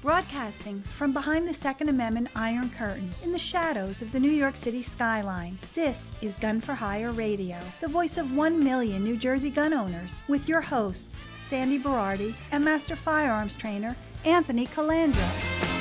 Broadcasting from behind the Second Amendment Iron Curtain in the shadows of the New York City skyline, this is Gun for Hire Radio, the voice of 1 million New Jersey gun owners, with your hosts, Sandy Berardi and Master Firearms Trainer Anthony Calandra.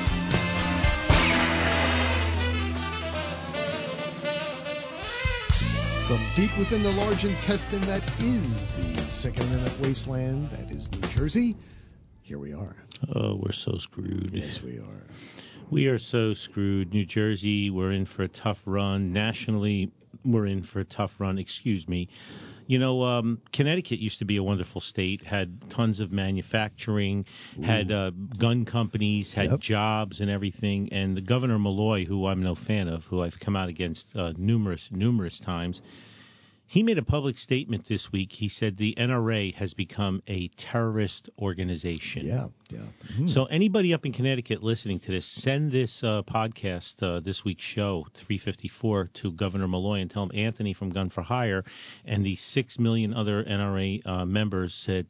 From deep within the large intestine that is the Second Amendment wasteland, that is New Jersey, here we are. Oh, we're so screwed. Yes, we are. We are so screwed. New Jersey, we're in for a tough run. Nationally, we're in for a tough run. Excuse me. You know, Connecticut used to be a wonderful state, had tons of manufacturing, had gun companies, had jobs and everything. And the Governor Malloy, who I'm no fan of, who I've come out against numerous times, he made a public statement this week. He said the NRA has become a terrorist organization. Yeah. Mm-hmm. So anybody up in Connecticut listening to this, send this podcast, this week's show, 354, to Governor Malloy and tell him Anthony from Gun for Hire and the 6 million other NRA members said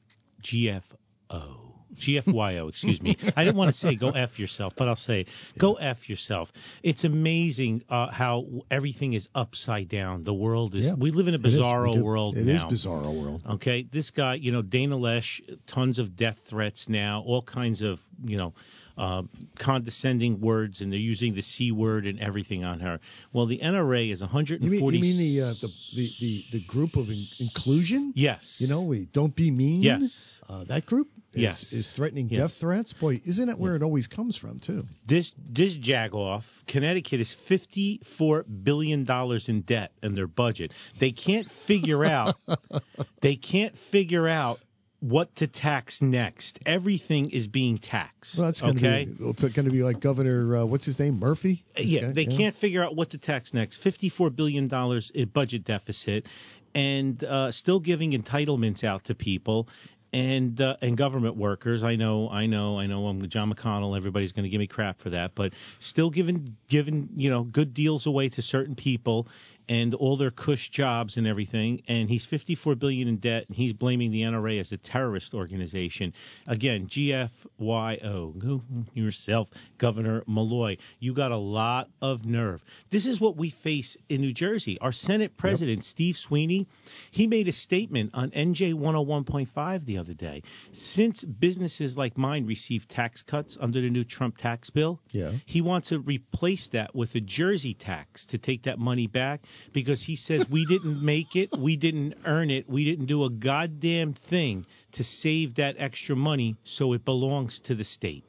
GFYO, excuse me. I didn't want to say go F yourself, but I'll say go F yourself. It's amazing how everything is upside down. The world is, we live in a bizarro world now. It is bizarro world. Okay, this guy, Dana Loesch, tons of death threats now, all kinds of, condescending words, and they're using the C word and everything on her. Well, the NRA is 140. You mean the group of inclusion? Yes. We don't be mean. Yes. That group is threatening death threats. Boy, isn't that where it always comes from too? This jagoff, Connecticut is $54 billion in debt in their budget. They can't figure out. What to tax next. Everything is being taxed. Well, that's going to be like Governor, what's his name, Murphy? They can't figure out what to tax next. $54 billion in budget deficit, and still giving entitlements out to people and government workers. I know. I'm John McConnell. Everybody's going to give me crap for that, but still giving good deals away to certain people and all their cush jobs and everything. And he's $54 billion in debt, and he's blaming the NRA as a terrorist organization. Again, GFYO. Go yourself, Governor Malloy. You got a lot of nerve. This is what we face in New Jersey. Our Senate President, Steve Sweeney, he made a statement on NJ 101.5 the other day. Since businesses like mine receive tax cuts under the new Trump tax bill, he wants to replace that with a Jersey tax to take that money back, because he says we didn't make it, we didn't earn it, we didn't do a goddamn thing to save that extra money, so it belongs to the state.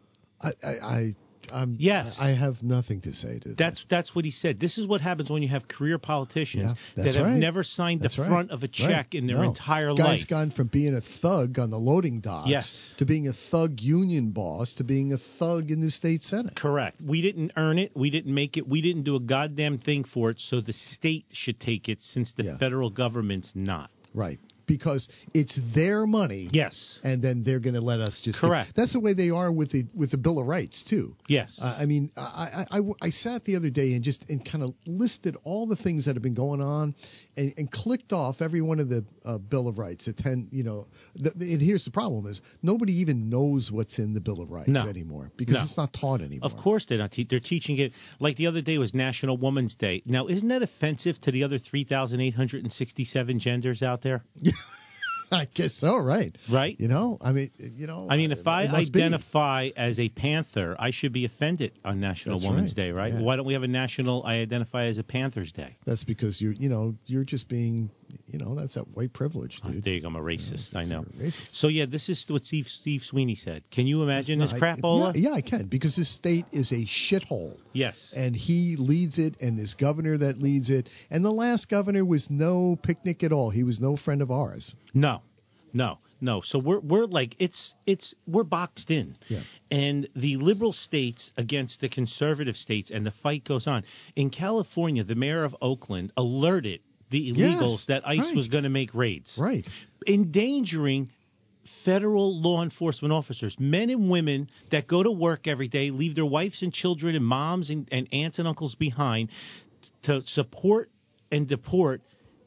I have nothing to say to that. That's what he said. This is what happens when you have career politicians that have never signed the front of a check in their entire life. Guy's gone from being a thug on the loading docks to being a thug union boss to being a thug in the state senate. Correct. We didn't earn it. We didn't make it. We didn't do a goddamn thing for it, so the state should take it since the federal government's not. Right. Because it's their money. Yes. And then they're going to let us just... Correct. That's the way they are with the Bill of Rights, too. Yes. I sat the other day and kind of listed all the things that have been going on and clicked off every one of the Bill of Rights. And here's the problem is nobody even knows what's in the Bill of Rights anymore because it's not taught anymore. Of course they're not. They're teaching it. Like the other day was National Women's Day. Now, isn't that offensive to the other 3,867 genders out there? I guess so, right? Right? If I identify as a Panther, I should be offended on National Women's Day, right? Yeah. Why don't we have a National I identify as a Panthers Day? That's because you're just being, that's that white privilege, dude. There you go, I'm a racist. I know. Racist. So this is what Steve Sweeney said. Can you imagine this crapola? Yeah, I can, because this state is a shithole. Yes. And he leads it, and this governor that leads it, and the last governor was no picnic at all. He was no friend of ours. No. So we're like we're boxed in, and the liberal states against the conservative states, and the fight goes on. In California, the mayor of Oakland alerted the illegals that ICE was going to make raids, endangering federal law enforcement officers, men and women that go to work every day, leave their wives and children and moms and aunts and uncles behind to support and deport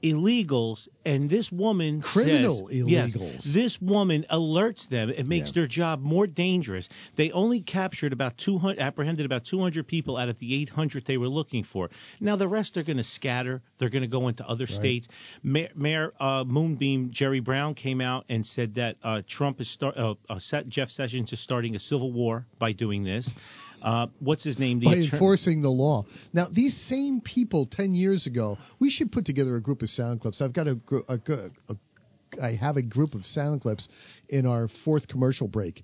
illegals, and this woman Criminal says, illegals. Yes, this woman alerts them. It makes their job more dangerous. They only captured apprehended about 200 people out of the 800 they were looking for. Now the rest are going to scatter. They're going to go into other states. Mayor Moonbeam Jerry Brown came out and said that Trump is Jeff Sessions is starting a civil war by doing this. What's his name? By enforcing the law. Now, these same people 10 years ago, we should put together a group of sound clips. I've got I have a group of sound clips in our fourth commercial break.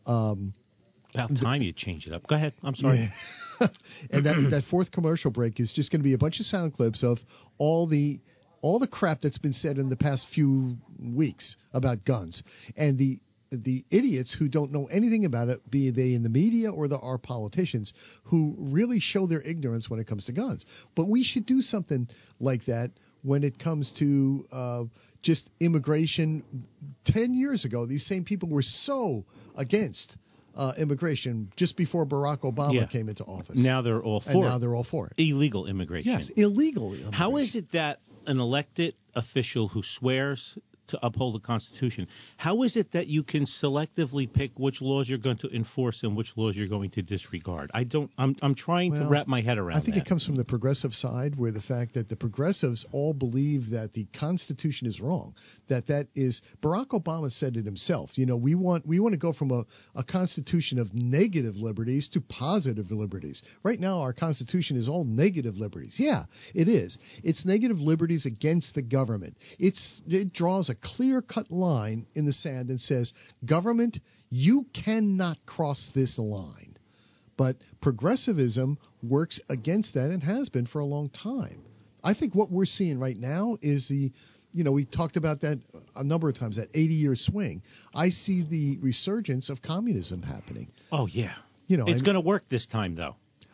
About time you change it up. Go ahead. I'm sorry. Yeah. And that fourth commercial break is just going to be a bunch of sound clips of all the crap that's been said in the past few weeks about guns. And the idiots who don't know anything about it, be they in the media or our politicians, who really show their ignorance when it comes to guns. But we should do something like that when it comes to just immigration. 10 years ago, these same people were so against immigration just before Barack Obama came into office. Now they're all for it. And now they're all for it. Illegal immigration. Yes, illegal immigration. How is it that an elected official who swears to uphold the Constitution, how is it that you can selectively pick which laws you're going to enforce and which laws you're going to disregard? I'm trying to wrap my head around that. I think it comes from the progressive side, where the fact that the progressives all believe that the Constitution is wrong. That is, Barack Obama said it himself. You know, we want to go from a Constitution of negative liberties to positive liberties. Right now, our Constitution is all negative liberties. Yeah, it is. It's negative liberties against the government. It draws a clear-cut line in the sand and says, government, you cannot cross this line. But progressivism works against that and has been for a long time. I think what we're seeing right now is we talked about that a number of times, that 80-year swing. I see the resurgence of communism happening. Oh, yeah. It's going to work this time, though.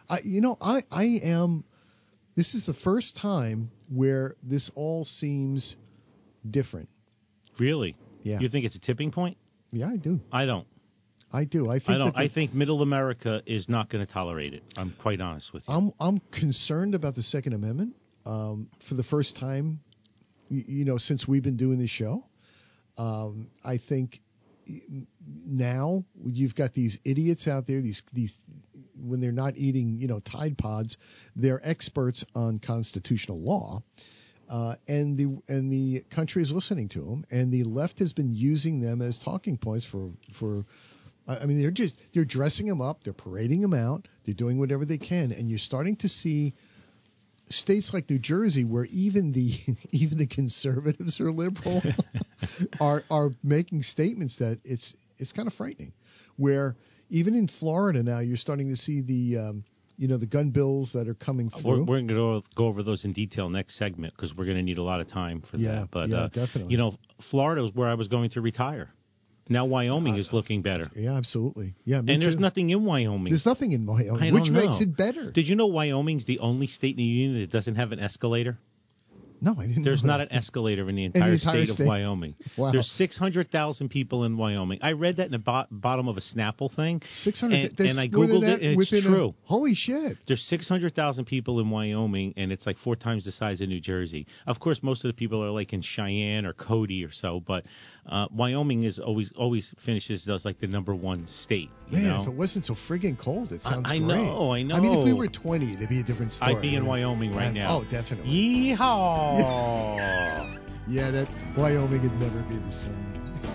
This is the first time where this all seems different. Really? Yeah. You think it's a tipping point? Yeah, I do. I don't. I do. I think middle America is not going to tolerate it. I'm quite honest with you. I'm concerned about the Second Amendment for the first time, since we've been doing this show. I think now you've got these idiots out there, these when they're not eating, Tide Pods, they're experts on constitutional law. And the country is listening to them, and the left has been using them as talking points for. I mean, they're dressing them up, they're parading them out, they're doing whatever they can, and you're starting to see states like New Jersey, where even the conservatives are liberal, are making statements that it's kind of frightening. Where even in Florida now, you're starting to see the gun bills that are coming through. We're going to go over those in detail next segment because we're going to need a lot of time for that. But, definitely. Florida is where I was going to retire. Now Wyoming is looking better. Yeah, absolutely. Yeah, and there's nothing in Wyoming. There's nothing in Wyoming, which makes it better. Did you know Wyoming's the only state in the union that doesn't have an escalator? No, I didn't. There's know not that. an escalator in the entire state of Wyoming. Wow. There's 600,000 people in Wyoming. I read that in the bottom of a Snapple thing. 600, and I Googled it, and it's true. Holy shit. There's 600,000 people in Wyoming, and it's like 4 times the size of New Jersey. Of course, most of the people are like in Cheyenne or Cody or so, but Wyoming is always finishes as like the number one state. Man, if it wasn't so friggin' cold, it sounds great. I know. I mean, if we were 20, it'd be a different story. I'd be in Wyoming right now. Oh, definitely. Yeehaw! Yeah, that Wyoming would never be the same.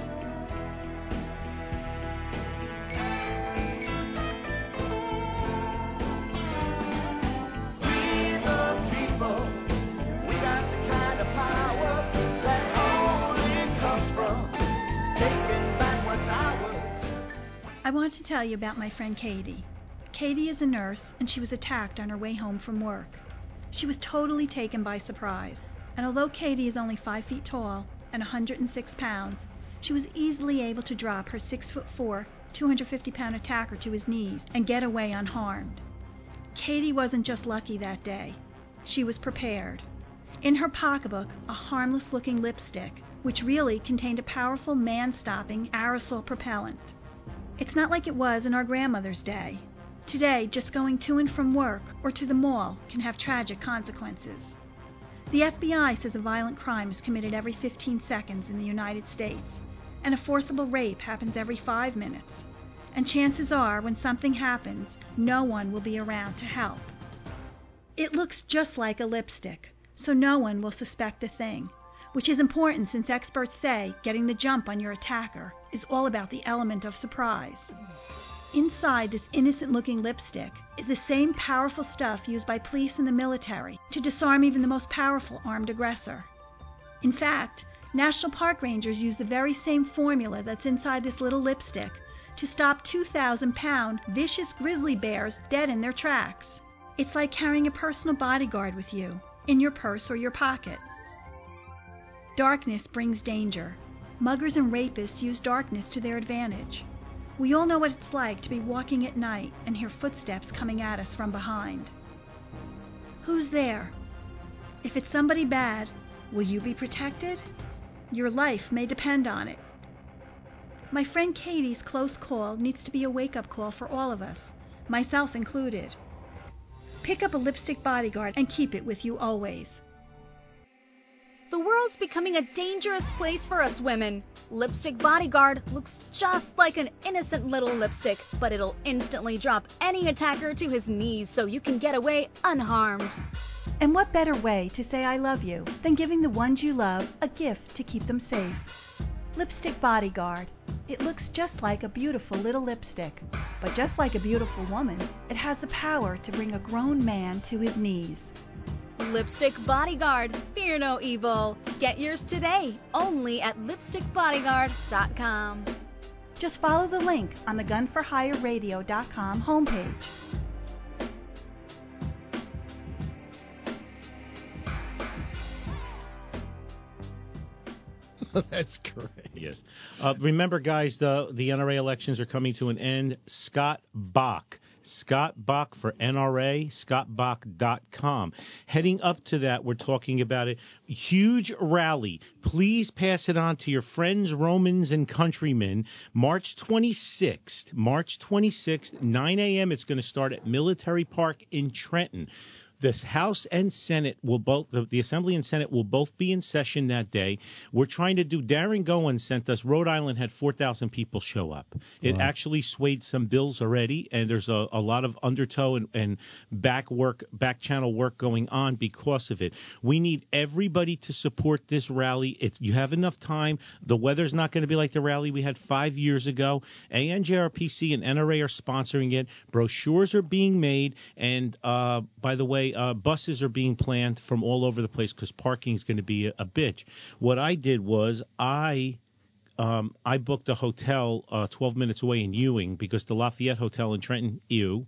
I want to tell you about my friend Katie. Katie is a nurse, and she was attacked on her way home from work. She was totally taken by surprise, and although Katie is only 5 feet tall and 106 pounds, she was easily able to drop her 6'4", 250-pound attacker to his knees and get away unharmed. Katie wasn't just lucky that day. She was prepared. In her pocketbook, a harmless-looking lipstick, which really contained a powerful man-stopping aerosol propellant. It's not like it was in our grandmother's day. Today, just going to and from work or to the mall can have tragic consequences. The FBI says a violent crime is committed every 15 seconds in the United States, and a forcible rape happens every 5 minutes. And chances are, when something happens, no one will be around to help. It looks just like a lipstick, so no one will suspect a thing, which is important since experts say getting the jump on your attacker is all about the element of surprise. Inside this innocent-looking lipstick is the same powerful stuff used by police and the military to disarm even the most powerful armed aggressor. In fact, National Park Rangers use the very same formula that's inside this little lipstick to stop 2,000-pound vicious grizzly bears dead in their tracks. It's like carrying a personal bodyguard with you, in your purse or your pocket. Darkness brings danger. Muggers and rapists use darkness to their advantage. We all know what it's like to be walking at night and hear footsteps coming at us from behind. Who's there? If it's somebody bad, will you be protected? Your life may depend on it. My friend Katie's close call needs to be a wake-up call for all of us, myself included. Pick up a lipstick bodyguard and keep it with you always. The world's becoming a dangerous place for us women. Lipstick Bodyguard looks just like an innocent little lipstick, but it'll instantly drop any attacker to his knees so you can get away unharmed. And what better way to say I love you than giving the ones you love a gift to keep them safe? Lipstick Bodyguard. It looks just like a beautiful little lipstick, but just like a beautiful woman, it has the power to bring a grown man to his knees. Lipstick Bodyguard. Fear no evil. Get yours today, only at lipstickbodyguard.com. Just follow the link on the gunforhireradio.com homepage. That's great. Yes. Remember, guys, the NRA elections are coming to an end. Scott Bach for NRA, scottbach.com. Heading up to that, we're talking about a huge rally. Please pass it on to your friends, Romans, and countrymen. March 26th, 9 a.m. It's going to start at Military Park in Trenton. The House and Senate will both, the Assembly and Senate will both be in session that day. We're trying to do, Darren Gowen sent us, Rhode Island had 4,000 people show up. It actually swayed some bills already, and there's a lot of undertow and back channel work going on because of it. We need everybody to support this rally. You have enough time. The weather's not going to be like the rally we had 5 years ago. ANJRPC and NRA are sponsoring it. Brochures are being made, and by the way, buses are being planned from all over the place because parking is going to be a bitch. What I did was I booked a hotel 12 minutes away in Ewing because the Lafayette Hotel in Trenton,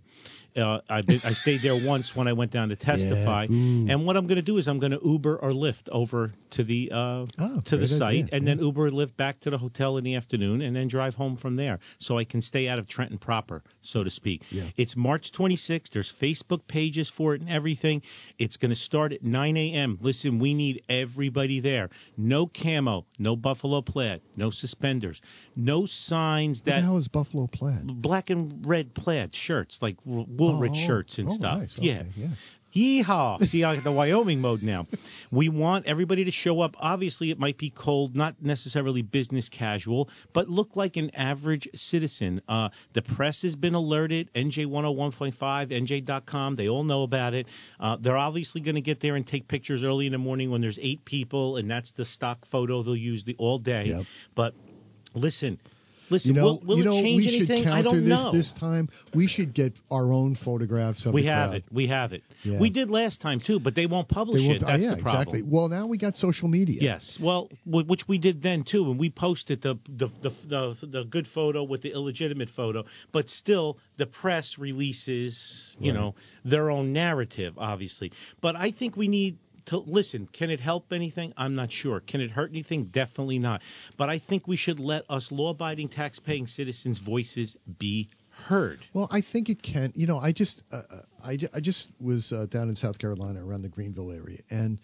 I stayed there once when I went down to testify. Yeah. And what I'm going to do is I'm going to Uber or Lyft over to the site, and then Uber or Lyft back to the hotel in the afternoon, and then drive home from there, so I can stay out of Trenton proper, so to speak. Yeah. It's March 26th. There's Facebook pages for it and everything. It's going to start at 9 a.m. Listen, we need everybody there. No camo, no buffalo plaid, no suspenders, no signs that... What the hell is buffalo plaid? Black and red plaid shirts, like Woolrich shirts and stuff. Nice. Yeah. Okay, yeah. Yeehaw. See, I got the Wyoming mode now. We want everybody to show up. Obviously, it might be cold, not necessarily business casual, but look like an average citizen. The press has been alerted, NJ101.5, NJ.com. They all know about it. They're obviously going to get there and take pictures early in the morning when there's 8 people, and that's the stock photo they'll use all day. Yep. But listen, will it change anything? I don't know. This time, we should get our own photographs of We have it. Yeah. We did last time, too, but they won't publish it. That's the problem. Exactly. Well, now we got social media. Yes. Well, which we did then, too, and we posted the good photo with the illegitimate photo, but still the press releases, their own narrative, obviously. But I think we need to listen. Can it help anything? I'm not sure. Can it hurt anything? Definitely not. But I think we should let us law-abiding, tax-paying citizens' voices be heard. Well, I think it can. I just was down in South Carolina around the Greenville area, and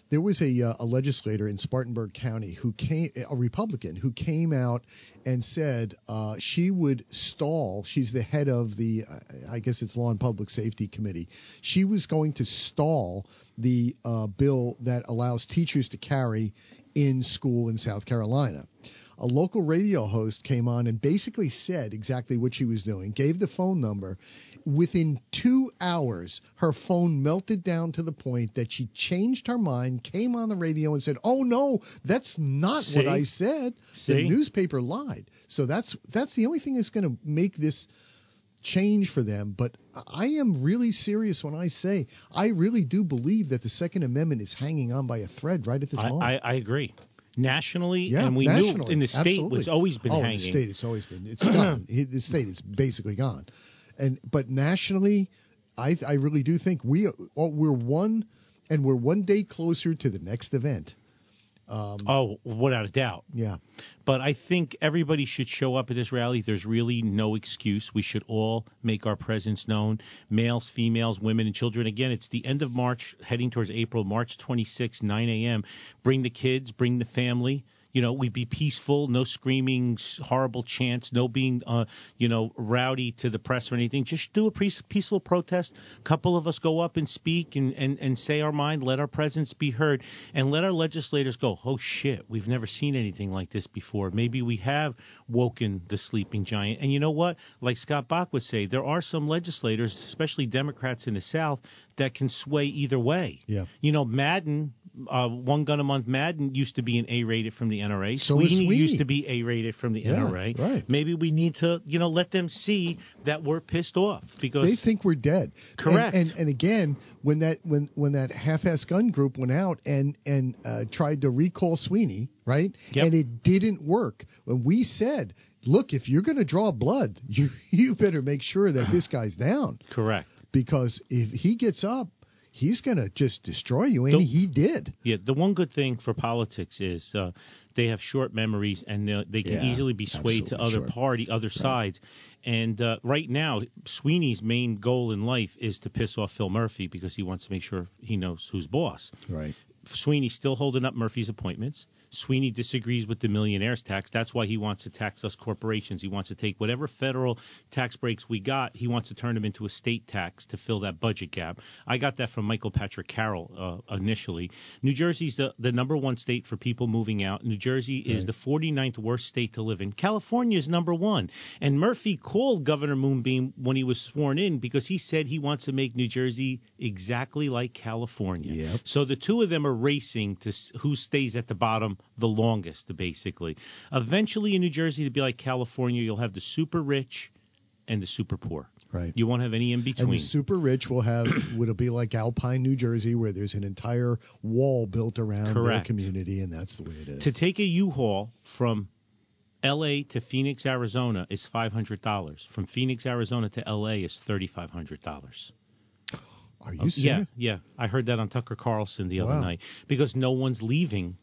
There was a legislator in Spartanburg County a Republican, who came out and said she would stall. She's the head of the, I guess it's Law and Public Safety Committee. She was going to stall the bill that allows teachers to carry in school in South Carolina. A local radio host came on and basically said exactly what she was doing, gave the phone number. Within 2 hours, her phone melted down to the point that she changed her mind, came on the radio and said, "Oh, no, that's not what I said." The newspaper lied. So that's the only thing that's going to make this change for them. But I am really serious when I say I really do believe that the Second Amendment is hanging on by a thread right at this moment. I agree. Nationally, and we knew in the state absolutely. It's always been hanging. In the state it's always been. It's gone. The state it's basically gone. But nationally, I really do think we're one day closer to the next event. Without a doubt. Yeah. But I think everybody should show up at this rally. There's really no excuse. We should all make our presence known, males, females, women, and children. Again, it's the end of March, heading towards April, March 26, 9 a.m. Bring the kids, bring the family. We be peaceful, no screaming, horrible chants, no being, rowdy to the press or anything. Just do a peaceful protest. A couple of us go up and speak and say our mind, let our presence be heard, and let our legislators go, oh, shit, we've never seen anything like this before. Maybe we have woken the sleeping giant. And you know what? Like Scott Bach would say, there are some legislators, especially Democrats in the South, that can sway either way. Yeah. Madden, One Gun a Month Madden used to be an A-rated from the NRA. So Sweeney used to be A-rated from the NRA. Right. Maybe we need to, let them see that we're pissed off because they think we're dead. Correct. And again, when that half-ass gun group went out and tried to recall Sweeney, right? Yep. And it didn't work. When we said, look, if you're going to draw blood, you better make sure that this guy's down. Correct. Because if he gets up, he's going to just destroy you, and he did. Yeah, the one good thing for politics is they have short memories, and they can easily be swayed to other sides. And right now, Sweeney's main goal in life is to piss off Phil Murphy because he wants to make sure he knows who's boss. Right. Sweeney's still holding up Murphy's appointments. Sweeney disagrees with the millionaire's tax. That's why he wants to tax us corporations. He wants to take whatever federal tax breaks we got, he wants to turn them into a state tax to fill that budget gap. I got that from Michael Patrick Carroll initially. New Jersey's the number one state for people moving out. New Jersey is the 49th worst state to live in. California is number one. And Murphy called Governor Moonbeam when he was sworn in because he said he wants to make New Jersey exactly like California. Yep. So the two of them are racing to who stays at the bottom the longest, basically. Eventually in New Jersey, to be like California, you'll have the super rich and the super poor. Right. You won't have any in between. And the super rich will be like Alpine, New Jersey, where there's an entire wall built around their community, and that's the way it is. To take a U-Haul from L.A. to Phoenix, Arizona is $500. From Phoenix, Arizona to L.A. is $3,500. Are you serious? Yeah. I heard that on Tucker Carlson the other night because no one's leaving.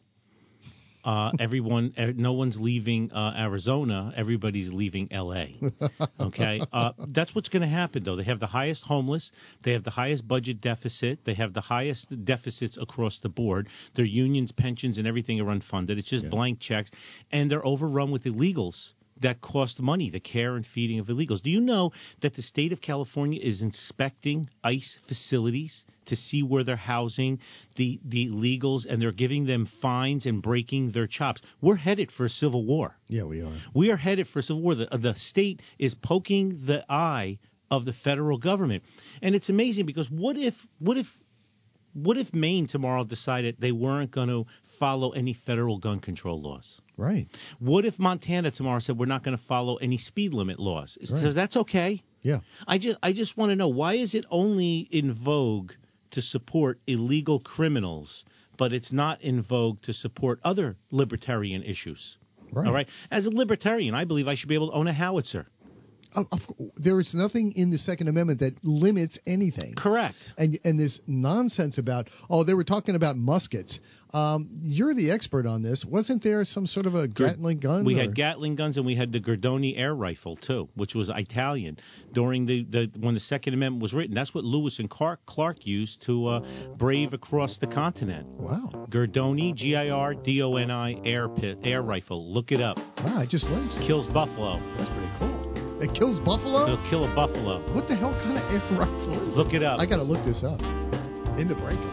No one's leaving Arizona. Everybody's leaving L.A. Okay, that's what's going to happen, though. They have the highest homeless. They have the highest budget deficit. They have the highest deficits across the board. Their unions, pensions, and everything are unfunded. It's just blank checks, and they're overrun with illegals that cost money, the care and feeding of illegals. Do you know that the state of California is inspecting ICE facilities to see where they're housing the illegals, and they're giving them fines and breaking their chops? We're headed for a civil war. Yeah, we are. We are headed for a civil war. The state is poking the eye of the federal government. And it's amazing because what if Maine tomorrow decided they weren't going to follow any federal gun control laws? Right. What if Montana tomorrow said we're not going to follow any speed limit laws? Right. So that's okay. Yeah. I just want to know, why is it only in vogue to support illegal criminals, but it's not in vogue to support other libertarian issues? Right. All right. As a libertarian, I believe I should be able to own a howitzer. There is nothing in the Second Amendment that limits anything. Correct. And this nonsense about, they were talking about muskets. You're the expert on this. Wasn't there some sort of a Gatling gun? We had Gatling guns, and we had the Gordoni air rifle too, which was Italian during when the Second Amendment was written. That's what Lewis and Clark used to brave across the continent. Wow. Gordoni, Girdoni air rifle. Look it up. Wow, I just learned something. Kills buffalo. That's pretty cool. It kills buffalo? It'll kill a buffalo. What the hell kind of air rifle is Look it up. I got to look this up. In the break.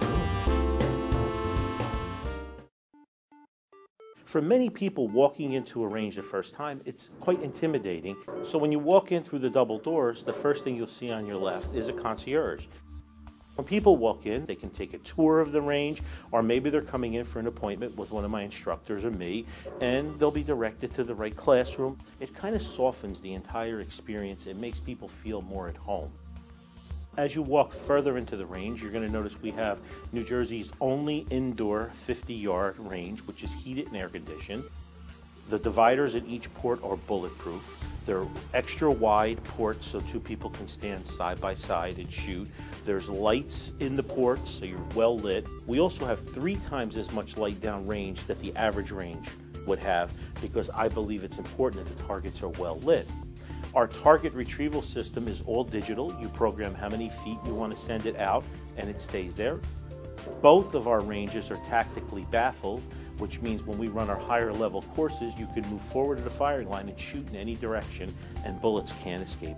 For many people walking into a range the first time, it's quite intimidating. So when you walk in through the double doors, the first thing you'll see on your left is a concierge. When people walk in, they can take a tour of the range, or maybe they're coming in for an appointment with one of my instructors or me, and they'll be directed to the right classroom. It kind of softens the entire experience. It makes people feel more at home. As you walk further into the range, you're going to notice we have New Jersey's only indoor 50-yard range, which is heated and air conditioned. The dividers at each port are bulletproof. They're extra wide ports so two people can stand side by side and shoot. There's lights in the ports, so you're well lit. We also have 3 times as much light down range that the average range would have, because I believe it's important that the targets are well lit. Our target retrieval system is all digital. You program how many feet you want to send it out, and it stays there. Both of our ranges are tactically baffled, which means when we run our higher level courses, you can move forward to the firing line and shoot in any direction, and bullets can't escape.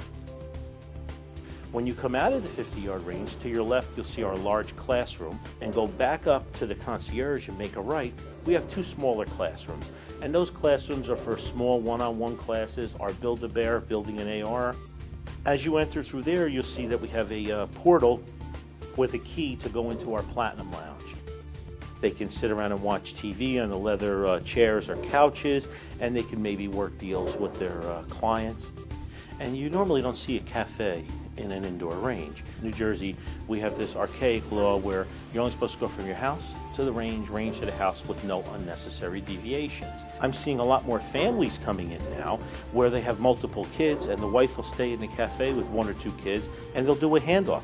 When you come out of the 50-yard range, to your left you'll see our large classroom, and go back up to the concierge and make a right. We have 2 smaller classrooms, and those classrooms are for small one-on-one classes, our Build-A-Bear, building an AR. As you enter through there, you'll see that we have a portal with a key to go into our Platinum Lounge. They can sit around and watch TV on the leather chairs or couches, and they can maybe work deals with their clients. And you normally don't see a cafe in an indoor range. In New Jersey, we have this archaic law where you're only supposed to go from your house to the range to the house with no unnecessary deviations. I'm seeing a lot more families coming in now where they have multiple kids, and the wife will stay in the cafe with 1 or 2 kids, and they'll do a handoff.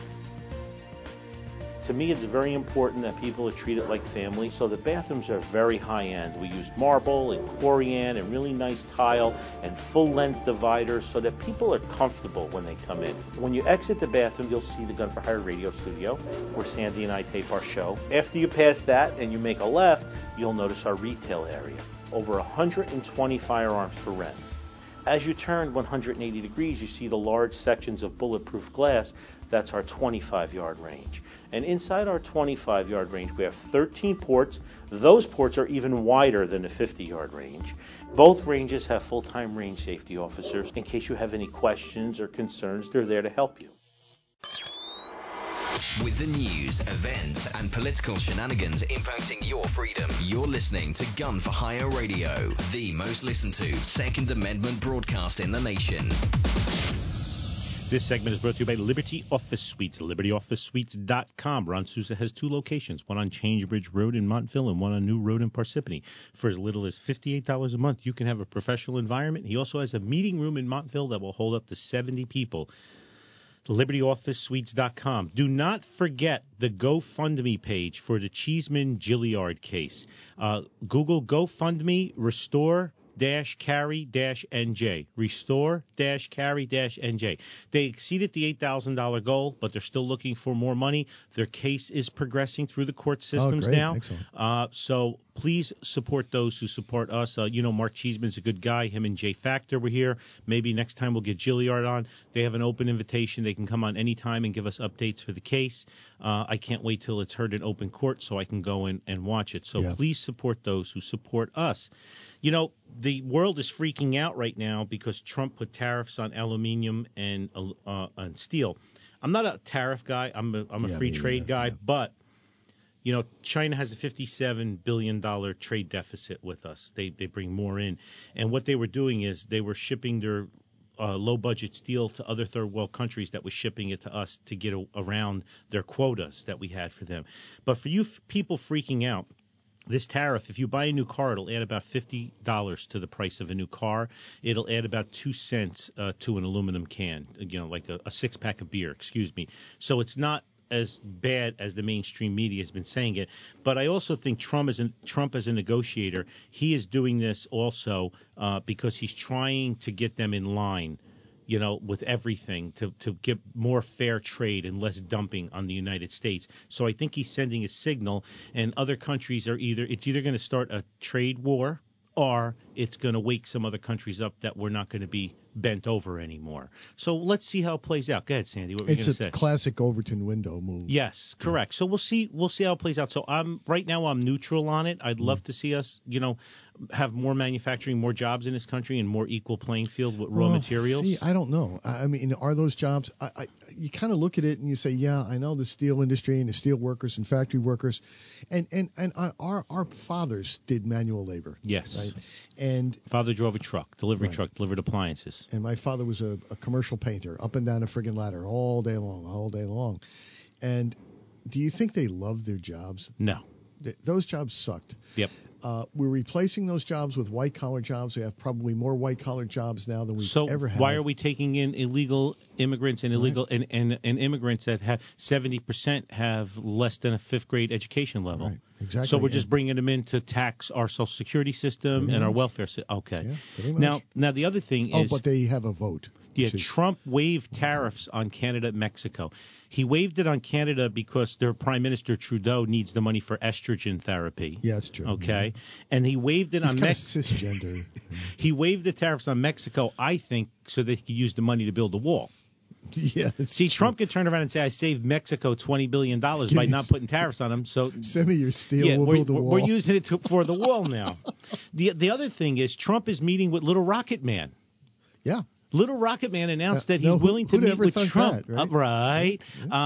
To me, it's very important that people are treated like family, so the bathrooms are very high-end. We use marble and corian and really nice tile and full-length dividers so that people are comfortable when they come in. When you exit the bathroom, you'll see the Gun for Hire radio studio, where Sandy and I tape our show. After you pass that and you make a left, you'll notice our retail area. Over 120 firearms for rent. As you turn 180 degrees, you see the large sections of bulletproof glass. That's our 25-yard range. And inside our 25-yard range, we have 13 ports. Those ports are even wider than the 50-yard range. Both ranges have full-time range safety officers. In case you have any questions or concerns, they're there to help you. With the news, events, and political shenanigans impacting your freedom, you're listening to Gun for Hire Radio, the most listened to Second Amendment broadcast in the nation. This segment is brought to you by Liberty Office Suites, libertyofficesuites.com. Ron Sousa has 2 locations, one on Changebridge Road in Montville and one on New Road in Parsippany. For as little as $58 a month, you can have a professional environment. He also has a meeting room in Montville that will hold up to 70 people. LibertyOfficeSuites.com. Do not forget the GoFundMe page for the Cheeseman-Gilliard case. Google GoFundMe Restore-Carry-NJ. Restore-Carry-NJ. They exceeded the $8,000 goal, but they're still looking for more money. Their case is progressing through the court systems now. Excellent. So please support those who support us. Mark Cheeseman's a good guy. Him and Jay Factor were here. Maybe next time we'll get Gilliard on. They have an open invitation. They can come on anytime and give us updates for the case. I can't wait till it's heard in open court so I can go in and watch it. So please support those who support us. The world is freaking out right now because Trump put tariffs on aluminum and steel. I'm not a tariff guy. I'm a free trade guy, but China has a $57 billion trade deficit with us. They bring more in. And what they were doing is they were shipping their low-budget steel to other third-world countries that was shipping it to us to get around their quotas that we had for them. But for you people freaking out, This tariff, if you buy a new car, it'll add about $50 to the price of a new car. It'll add about 2 cents to an aluminum can, like a six-pack of beer, excuse me. So it's not as bad as the mainstream media has been saying it. But I also think Trump as a negotiator, he is doing this also because he's trying to get them in line, with everything to get more fair trade and less dumping on the United States. So I think he's sending a signal, and other countries are either going to start a trade war or it's going to wake some other countries up that we're not going to be bent over anymore. So let's see how it plays out. Go ahead, Sandy. What were you going to say? It's a classic Overton window move. Yes, correct. So we'll see how it plays out. So right now I'm neutral on it. I'd love to see us, have more manufacturing, more jobs in this country, and more equal playing field with raw materials. See, I don't know. I mean, are those jobs? You kind of look at it and you say, yeah, I know the steel industry and the steel workers and factory workers, and our fathers did manual labor. Yes. Right? And father drove a truck, truck, delivered appliances. And my father was a commercial painter, up and down a friggin' ladder all day long. And do you think they loved their jobs? No. Those jobs sucked. Yep. We're replacing those jobs with white-collar jobs. We have probably more white-collar jobs now than we've ever had. So why are we taking in illegal immigrants and illegal and immigrants that have 70% have less than a fifth-grade education level? Right. Exactly. So we're just bringing them in to tax our Social Security system and our welfare system. Okay. Yeah, pretty much. Now the other thing is... Oh, but they have a vote. Yeah, Trump waived tariffs on Canada and Mexico. He waived it on Canada because their Prime Minister Trudeau needs the money for estrogen therapy. Yeah, that's true. Okay, and he waived it on Mexico. Cisgender. He waived the tariffs on Mexico, I think, so that he could use the money to build a wall. Yeah. See, Trump could turn around and say, "I saved Mexico $20 billion by not putting tariffs on them." So send me your steel. We'll build the wall. We're using it for the wall now. The other thing is Trump is meeting with Little Rocket Man. Yeah. Little Rocket Man announced that he's willing to meet with Trump. That, right?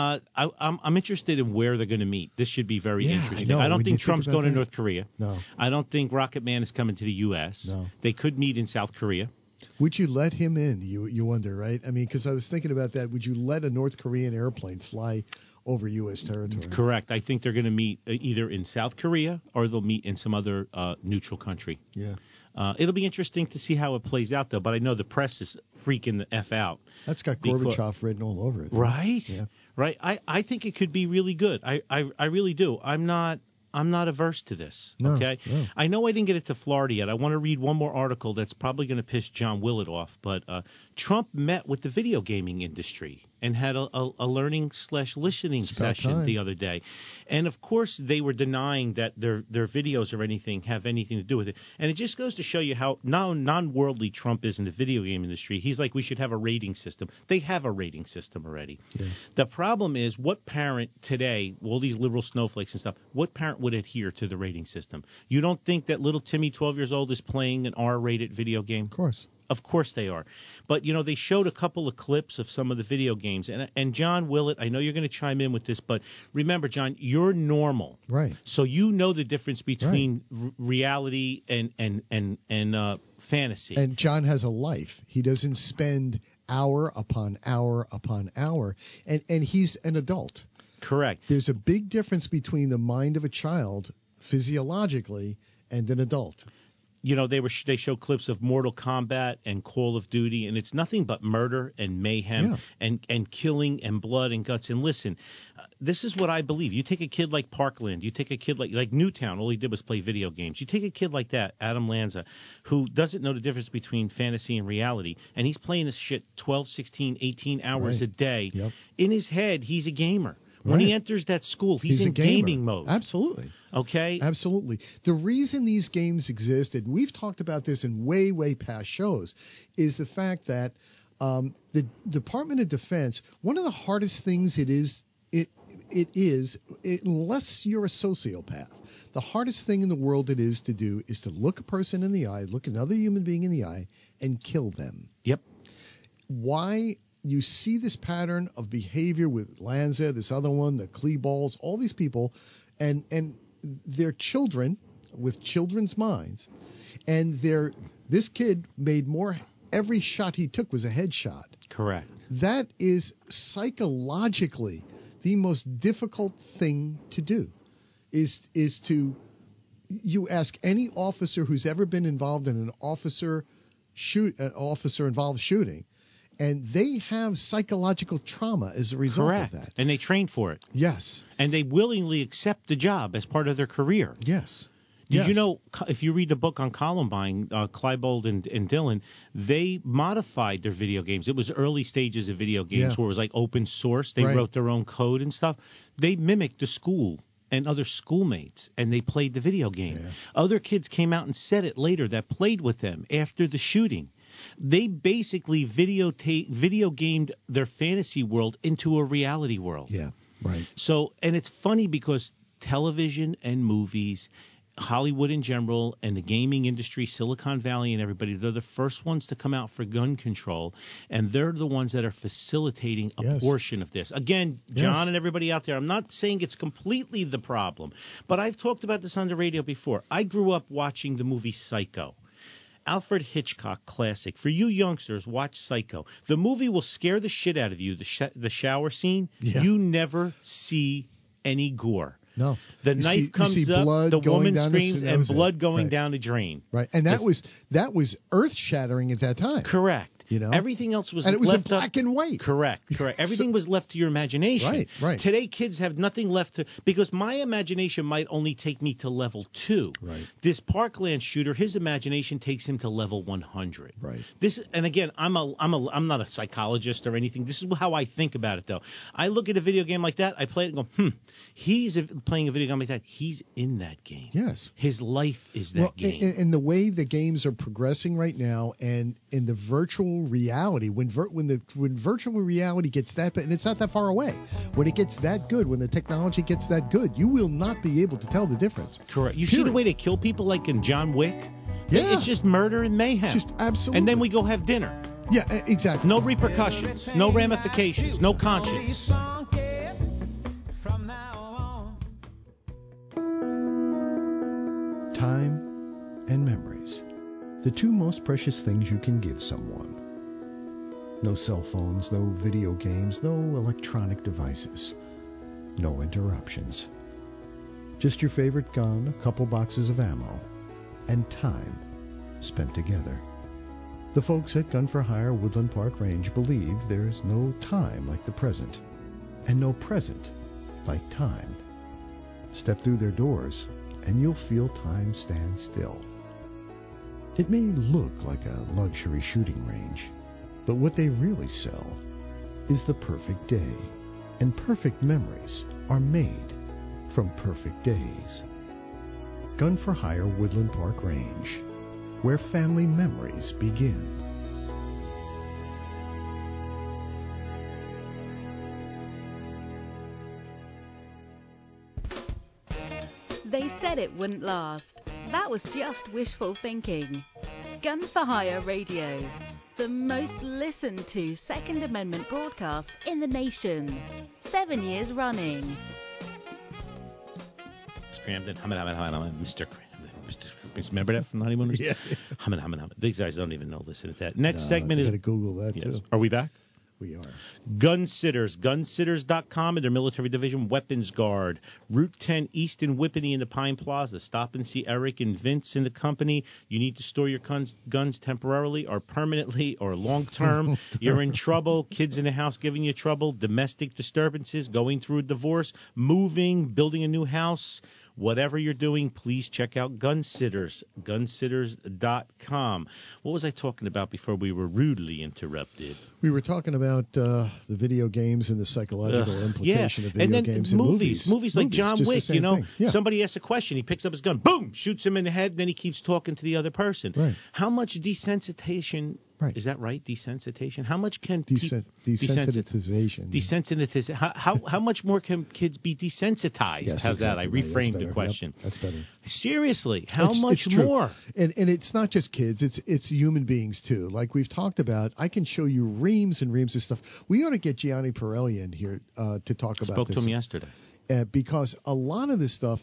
I'm interested in where they're going to meet. This should be very interesting. I don't think Trump's going to North Korea. No. I don't think Rocket Man is coming to the U.S. No. They could meet in South Korea. Would you let him in? You wonder, right? I mean, because I was thinking about that. Would you let a North Korean airplane fly over U.S. territory? Correct. I think they're going to meet either in South Korea or they'll meet in some other neutral country. Yeah. It'll be interesting to see how it plays out, though. But I know the press is freaking the F out. That's got Gorbachev written all over it. Right? Yeah. Right. I think it could be really good. I really do. I'm not averse to this. No, okay. No. I know I didn't get it to Florida yet. I want to read one more article that's probably going to piss John Willett off. But Trump met with the video gaming industry and had a learning/listening session the other day. And of course, they were denying that their videos or anything have anything to do with it. And it just goes to show you how non-worldly Trump is in the video game industry. He's like, we should have a rating system. They have a rating system already. Yeah. The problem is, what parent today, all these liberal snowflakes and stuff, what parent would adhere to the rating system? You don't think that little Timmy, 12 years old, is playing an R-rated video game? Of course. Of course they are. But, they showed a couple of clips of some of the video games. And John Willett, I know you're going to chime in with this, but remember, John, you're normal. Right. So you know the difference between reality and fantasy. And John has a life. He doesn't spend hour upon hour upon hour. And he's an adult. Correct. There's a big difference between the mind of a child physiologically and an adult. They show clips of Mortal Kombat and Call of Duty, and it's nothing but murder and mayhem and killing and blood and guts. And listen, this is what I believe. You take a kid like Parkland, you take a kid like Newtown, all he did was play video games. You take a kid like that, Adam Lanza, who doesn't know the difference between fantasy and reality, and he's playing this shit 12, 16, 18 hours a day. Yep. In his head, he's a gamer. When he enters that school, he's in gaming mode. Absolutely. Okay? Absolutely. The reason these games exist, and we've talked about this in way, way past shows, is the fact that the Department of Defense, one of the hardest things it is, unless you're a sociopath, the hardest thing in the world it is to do is to look a person in the eye, look another human being in the eye, and kill them. Yep. Why? You see this pattern of behavior with Lanza, this other one, the Kleeballs, all these people, and they're children with children's minds, and this kid made more. Every shot he took was a headshot. Correct. That is psychologically the most difficult thing to do, is to you ask any officer who's ever been involved in an officer-involved shooting, and they have psychological trauma as a result Correct. of that. And they train for it. Yes. And they willingly accept the job as part of their career. Yes. Did you know, if you read the book on Columbine, Klebold and Dillon, they modified their video games. It was early stages of video games where it was like open source. They wrote their own code and stuff. They mimicked the school and other schoolmates, and they played the video game. Yeah. Other kids came out and said it later that played with them after the shooting. They basically video gamed their fantasy world into a reality world. Yeah, right. So, and it's funny because television and movies, Hollywood in general, and the gaming industry, Silicon Valley and everybody, they're the first ones to come out for gun control, and they're the ones that are facilitating a portion of this. Again, John and everybody out there, I'm not saying it's completely the problem, but I've talked about this on the radio before. I grew up watching the movie Psycho. Alfred Hitchcock classic. For you youngsters, watch Psycho. The movie will scare the shit out of you, the shower scene. Yeah. You never see any gore. No. The knife comes up, the woman screams, and blood going down the drain. Right. And that was earth-shattering at that time. Correct. You know? Everything else was and it was left in black and white. Correct. Everything was left to your imagination. Right. Today, kids have nothing left to, because my imagination might only take me to level 2. Right. This Parkland shooter, his imagination takes him to level 100. Right. This, and again, I'm not a psychologist or anything. This is how I think about it, though. I look at a video game like that, I play it and go, he's playing a video game like that. He's in that game. Yes. His life is that game. And the way the games are progressing right now, and in the virtual reality, when virtual reality gets that, and it's not that far away, when it gets that good, when the technology gets that good, you will not be able to tell the difference. Correct. You see the way they kill people, like in John Wick? Yeah. It's just murder and mayhem. Just absolutely. And then we go have dinner. Yeah, exactly. No repercussions, no ramifications, no conscience. Time and memories. The two most precious things you can give someone. No cell phones, no video games, no electronic devices. No interruptions. Just your favorite gun, a couple boxes of ammo, and time spent together. The folks at Gun for Hire Woodland Park Range believe there's no time like the present, and no present like time. Step through their doors, and you'll feel time stand still. It may look like a luxury shooting range, but what they really sell is the perfect day, and perfect memories are made from perfect days. Gun for Hire Woodland Park Range, where family memories begin. They said it wouldn't last. That was just wishful thinking. Gun for Hire Radio, the most listened to Second Amendment broadcast in the nation. 7 years running. Cramden, Mr. Cramden. Remember that from the Honeymooners? Yeah. These guys don't even know. Listen to that. Next segment is. You got to Google that too. Are we back? We are. Gunsitters, gunsitters.com and their military division, Weapons Guard. Route 10 East in Whippany in the Pine Plaza. Stop and see Eric and Vince in the company. You need to store your guns temporarily or permanently or long-term. You're in trouble. Kids in the house giving you trouble. Domestic disturbances, going through a divorce, moving, building a new house. Whatever you're doing, please check out Gunsitters, gunsitters.com. What was I talking about before we were rudely interrupted? We were talking about the video games and the psychological implication of video and then games movies. and Movies like John Wick, you know. Yeah. Somebody asks a question, he picks up his gun, boom, shoots him in the head, then he keeps talking to the other person. Right. How much desensitization... Right. Is that right? Desensitization? How much can desensitization? Desensitization. How much more can kids be desensitized? Yes, How's that? I reframed the question. Yep, that's better. Seriously, how much it's more? And it's not just kids. It's human beings too. Like we've talked about, I can show you reams and reams of stuff. We ought to get Gianni Pirelli in here to talk about this. Spoke to him yesterday. Because a lot of this stuff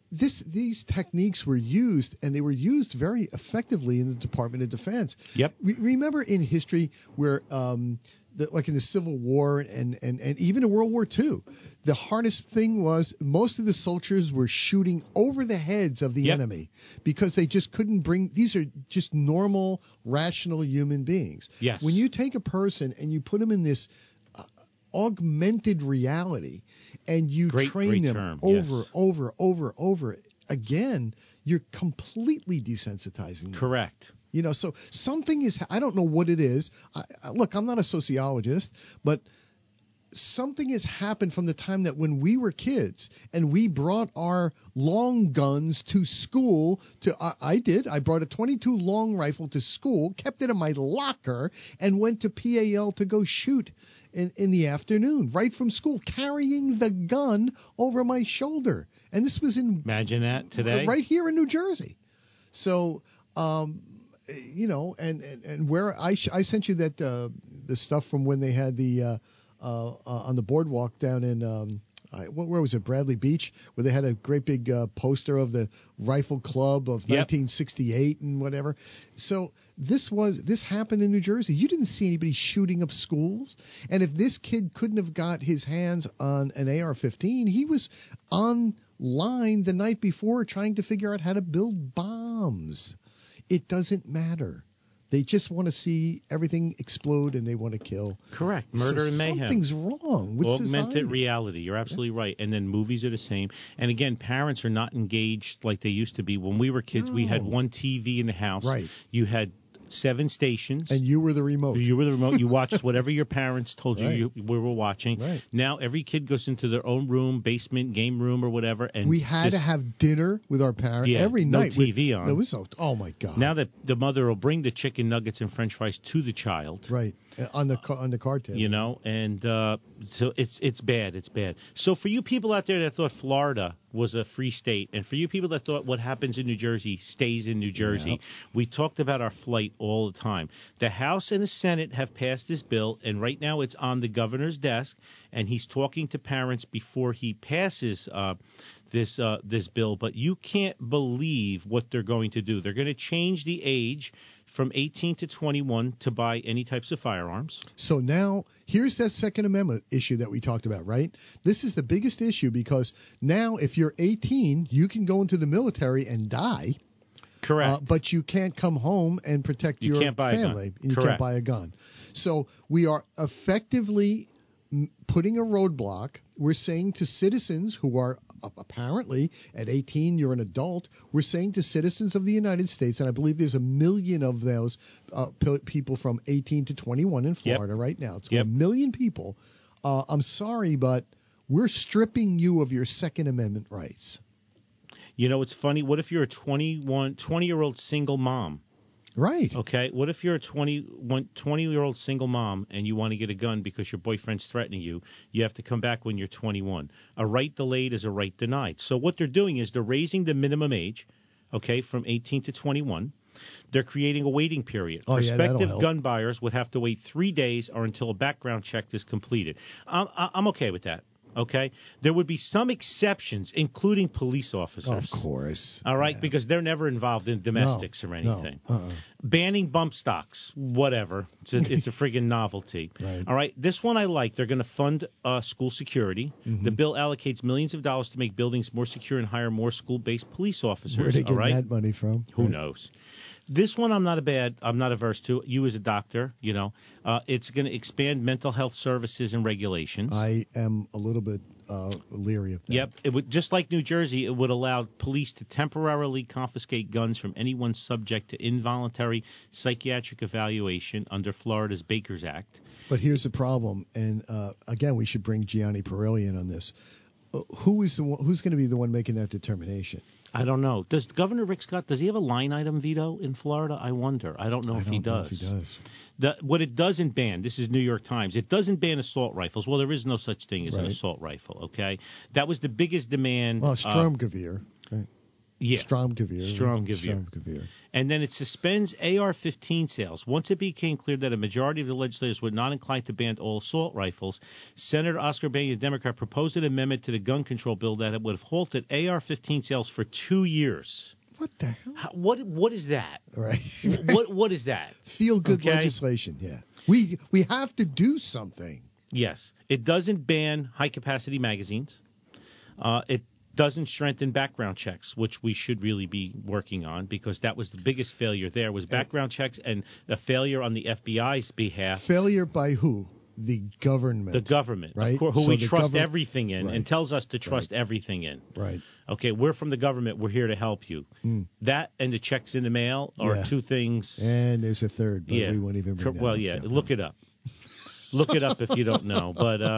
these techniques were used, and they were used very effectively in the Department of Defense. Yep. Remember in history where, like in the Civil War and even in World War II, the hardest thing was most of the soldiers were shooting over the heads of the enemy because they just couldn't bring. These are just normal, rational human beings. Yes. When you take a person and you put them in this augmented reality, and you train them over again, you're completely desensitizing them. Correct. So something is, I don't know what it is. Look, I'm not a sociologist, but something has happened from the time that when we were kids and we brought our long guns to school. I brought a .22 long rifle to school, kept it in my locker, and went to PAL to go shoot in the afternoon, right from school, carrying the gun over my shoulder. And this was imagine that today, right here in New Jersey. So, and where I sent you that the stuff from when they had the on the boardwalk down in where was it, Bradley Beach, where they had a great big poster of the Rifle Club of 1968 and whatever. So this happened in New Jersey. You didn't see anybody shooting up schools. And if this kid couldn't have got his hands on an AR-15, he was online the night before trying to figure out how to build bombs. It doesn't matter. They just want to see everything explode and they want to kill. Correct. Murder and mayhem. Something's wrong with augmented society. reality. You're absolutely right. And then movies are the same. And again, parents are not engaged like they used to be. When we were kids, we had one TV in the house. Right. You had 7 stations. And you were the remote. You were the remote. You watched whatever your parents told you we were watching. Right. Now every kid goes into their own room, basement, game room, or whatever. And we had to have dinner with our parents every night. No TV on. It was oh my God. Now that the mother will bring the chicken nuggets and French fries to the child. Right. On the card table. And so it's bad. It's bad. So for you people out there that thought Florida was a free state, and for you people that thought what happens in New Jersey stays in New Jersey, we talked about our flight all the time. The House and the Senate have passed this bill, and right now it's on the governor's desk, and he's talking to parents before he passes this bill. But you can't believe what they're going to do. They're going to change the age from 18 to 21 to buy any types of firearms. So now, here's that Second Amendment issue that we talked about, right? This is the biggest issue because now if you're 18, you can go into the military and die. Correct. But you can't come home and protect your family. You can't buy a gun. So we are effectively putting a roadblock. We're saying to citizens who are apparently at 18, you're an adult. We're saying to citizens of the United States, and I believe there's 1 million of those people from 18 to 21 in Florida right now. It's 1 million people. I'm sorry, but we're stripping you of your Second Amendment rights. It's funny. What if you're a 20-year-old single mom? Right. Okay. What if you're a 20-year-old single mom and you want to get a gun because your boyfriend's threatening you? You have to come back when you're 21. A right delayed is a right denied. So what they're doing is they're raising the minimum age, from 18 to 21. They're creating a waiting period. Prospective gun buyers would have to wait 3 days or until a background check is completed. I'm okay with that. Okay, there would be some exceptions, including police officers. Of course. All right, because they're never involved in domestics or anything. Banning bump stocks, whatever. It's a friggin' novelty. Right. All right, this one I like. They're going to fund school security. Mm-hmm. The bill allocates millions of dollars to make buildings more secure and hire more school-based police officers. Where are they getting that money from? Who knows? This one I'm not averse to. You as a doctor, it's going to expand mental health services and regulations. I am a little bit leery of that. Yep. It would, just like New Jersey, it would allow police to temporarily confiscate guns from anyone subject to involuntary psychiatric evaluation under Florida's Baker's Act. But here's the problem, and again, we should bring Gianni Perilli in on this. Who's going to be the one making that determination? I don't know. Does Governor Rick Scott, does he have a line item veto in Florida? I wonder. I don't know if he does. What it doesn't ban, this is New York Times, it doesn't ban assault rifles. Well, there is no such thing as an assault rifle, okay? That was the biggest demand. Well, Sturmgewehr. Right. Yeah. Stromgevir. Stromgevir. And then it suspends AR-15 sales. Once it became clear that a majority of the legislators were not inclined to ban all assault rifles, Senator Oscar Benny, a Democrat, proposed an amendment to the gun control bill that would have halted AR-15 sales for 2 years. What the hell? What is that? Right. What is that? Feel good legislation. Yeah. We have to do something. Yes. It doesn't ban high-capacity magazines. It doesn't strengthen background checks, which we should really be working on, because that was the biggest failure there, was background checks, and a failure on the FBI's behalf. Failure by who? The government. The government, right? Who so we trust everything in, and tells us to trust everything in. Right. Okay, we're from the government. We're here to help you. That and the checks in the mail are two things. And there's a third, but we won't even bring that up. Look it up. Look it up if you don't know.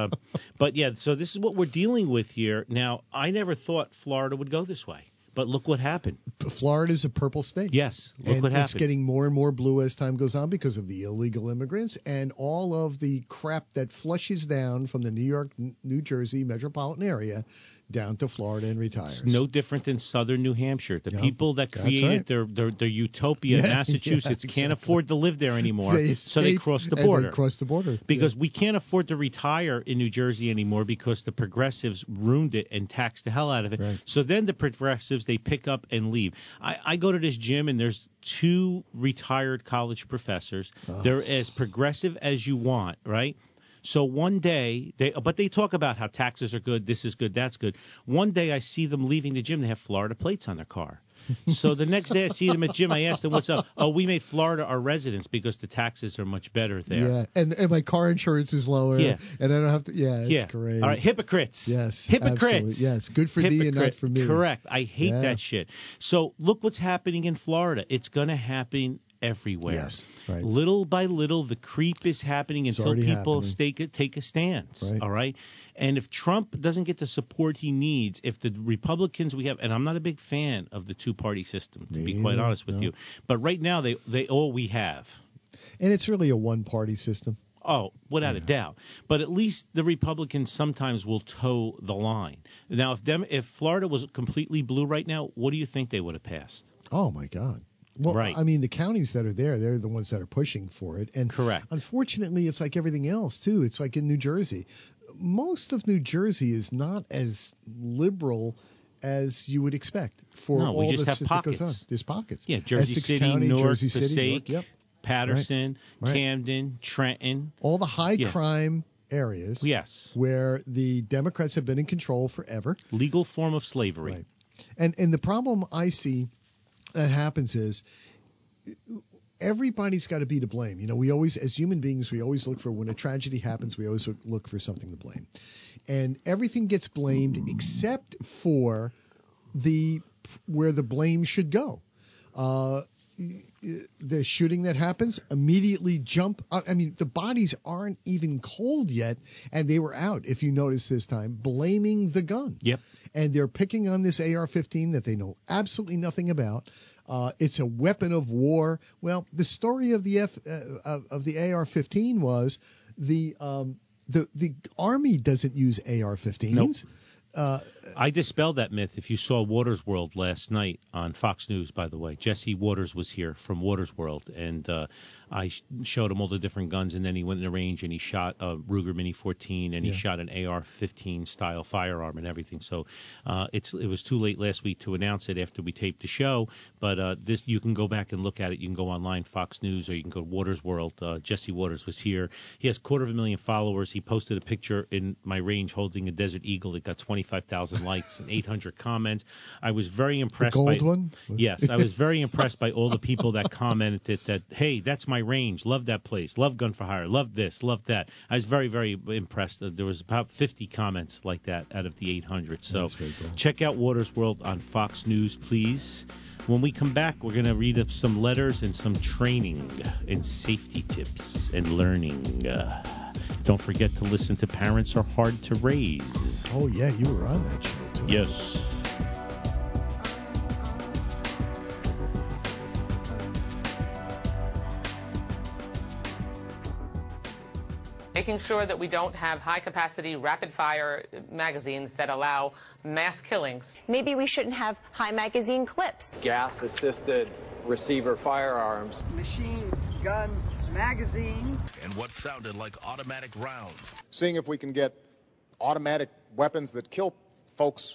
But yeah, so this is what we're dealing with here. Now, I never thought Florida would go this way. But look what happened. Florida's a purple state. Yes, look what happened. It's getting more and more blue as time goes on because of the illegal immigrants and all of the crap that flushes down from the New York, New Jersey metropolitan area down to Florida and retires. It's no different than southern New Hampshire. The people that created their utopia in Massachusetts can't afford to live there anymore, so they cross the border. They cross the border. Because we can't afford to retire in New Jersey anymore because the progressives ruined it and taxed the hell out of it. Right. So then the progressives, they pick up and leave. I go to this gym, and there's 2 retired college professors. They're as progressive as you want, right? So one day, they talk about how taxes are good, this is good, that's good. One day I see them leaving the gym. They have Florida plates on their car. So the next day I see them at gym. I ask them, what's up? Oh, we made Florida our residence because the taxes are much better there. Yeah, and my car insurance is lower. Yeah. And I don't have to. Yeah, it's great. All right, hypocrites. Yes, hypocrites. Absolutely. Yeah, it's good for thee and not for me. Correct. I hate that shit. So look what's happening in Florida. It's going to happen everywhere. Yes, right. Little by little, the creep is happening until people take a stance. Right. All right? And if Trump doesn't get the support he needs, if the Republicans we have, and I'm not a big fan of the two-party system, to be quite honest with you, but right now they all we have. And it's really a one-party system. Oh, without a doubt. But at least the Republicans sometimes will toe the line. Now, if Florida was completely blue right now, what do you think they would have passed? Oh, my God. Well, right. I mean, the counties that are there, they're the ones that are pushing for it. And correct. Unfortunately, it's like everything else, too. It's like in New Jersey. Most of New Jersey is not as liberal as you would expect for all we just have shit pockets. That goes on. There's pockets. Yeah, Jersey Essex City, County, North, Jersey City, Passaic, Yep. Patterson, Right. Camden, Trenton. All the high crime areas where the Democrats have been in control forever. Legal form of slavery. Right. And the problem I see that happens is everybody's got to be to blame. You know, we always, as human beings, we always look for, when a tragedy happens, we always look for something to blame. And everything gets blamed except for where the blame should go. The shooting that happens, immediately jump. I mean, the bodies aren't even cold yet, and they were out, if you notice this time, blaming the gun. Yep. And they're picking on this AR-15 that they know absolutely nothing about. It's a weapon of war. Well, the story of the AR-15 was the Army doesn't use AR-15s. Nope. I dispelled that myth. If you saw Waters World last night on Fox News, by the way, Jesse Waters was here from Waters World, and I showed him all the different guns, and then he went in the range and he shot a Ruger Mini 14, and he shot an AR-15 style firearm and everything. So it was too late last week to announce it after we taped the show, but this you can go back and look at it. You can go online, Fox News, or you can go to Waters World. Jesse Waters was here. He has 250,000 followers. He posted a picture in my range holding a Desert Eagle. It got 25,000 likes and 800 comments. I was very impressed. The gold one? Yes, I was very impressed by all the people that commented that, hey, that's my range. Love that place. Love Gun for Hire. Love this. Love that. I was very, very impressed. There was about 50 comments like that out of the 800. So check out Waters World on Fox News, please. When we come back, we're going to read up some letters and some training and safety tips and learning. Don't forget to listen to Parents Are Hard to Raise. Oh, yeah, you were on that show, too. Yes. Making sure that we don't have high-capacity, rapid-fire magazines that allow mass killings. Maybe we shouldn't have high magazine clips. Gas-assisted receiver firearms. Machine gun magazines. And what sounded like automatic rounds. Seeing if we can get automatic weapons that kill folks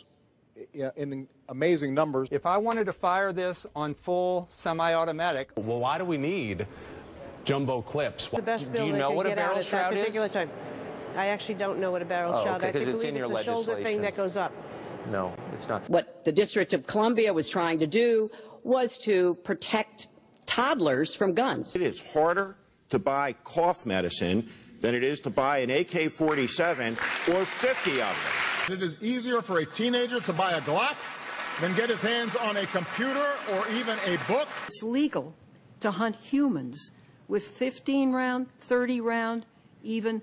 in amazing numbers. If I wanted to fire this on full semi-automatic, well, why do we need jumbo clips? The best do you know what a barrel shroud is? Time. I actually don't know what a barrel shroud is. Okay, because it's in your legislation. It's a shoulder thing that goes up. No, it's not. What the District of Columbia was trying to do was to protect toddlers from guns. It is harder to buy cough medicine than it is to buy an AK-47 or 50 of them. It is easier for a teenager to buy a Glock than get his hands on a computer or even a book. It's legal to hunt humans with 15-round, 30-round, even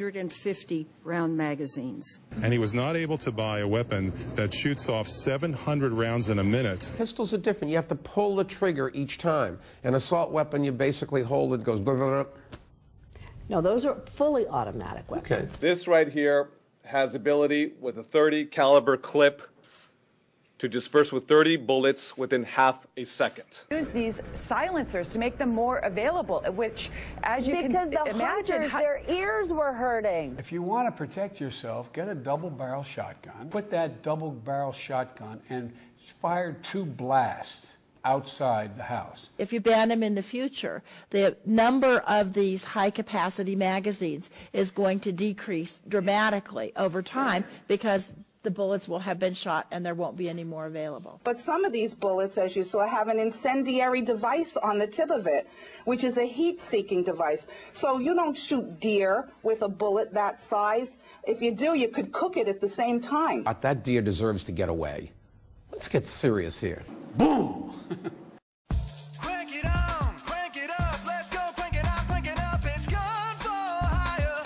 150-round magazines. And he was not able to buy a weapon that shoots off 700 rounds in a minute. Pistols are different. You have to pull the trigger each time. An assault weapon, you basically hold it, goes blah, blah, blah. No, those are fully automatic weapons. Okay. This right here has ability with a 30 caliber clip to disperse with 30 bullets within half a second. Use these silencers to make them more available, which, as you can imagine, because the hunters, their ears were hurting. If you want to protect yourself, get a double-barrel shotgun. Put that double-barrel shotgun and fire 2 blasts outside the house. If you ban them in the future, the number of these high-capacity magazines is going to decrease dramatically over time because the bullets will have been shot and there won't be any more available. But some of these bullets, as you saw, have an incendiary device on the tip of it, which is a heat-seeking device. So you don't shoot deer with a bullet that size. If you do, you could cook it at the same time. That deer deserves to get away. Let's get serious here. Boom! Crank it on, crank it up, let's go, crank it up, it's Gun for Hire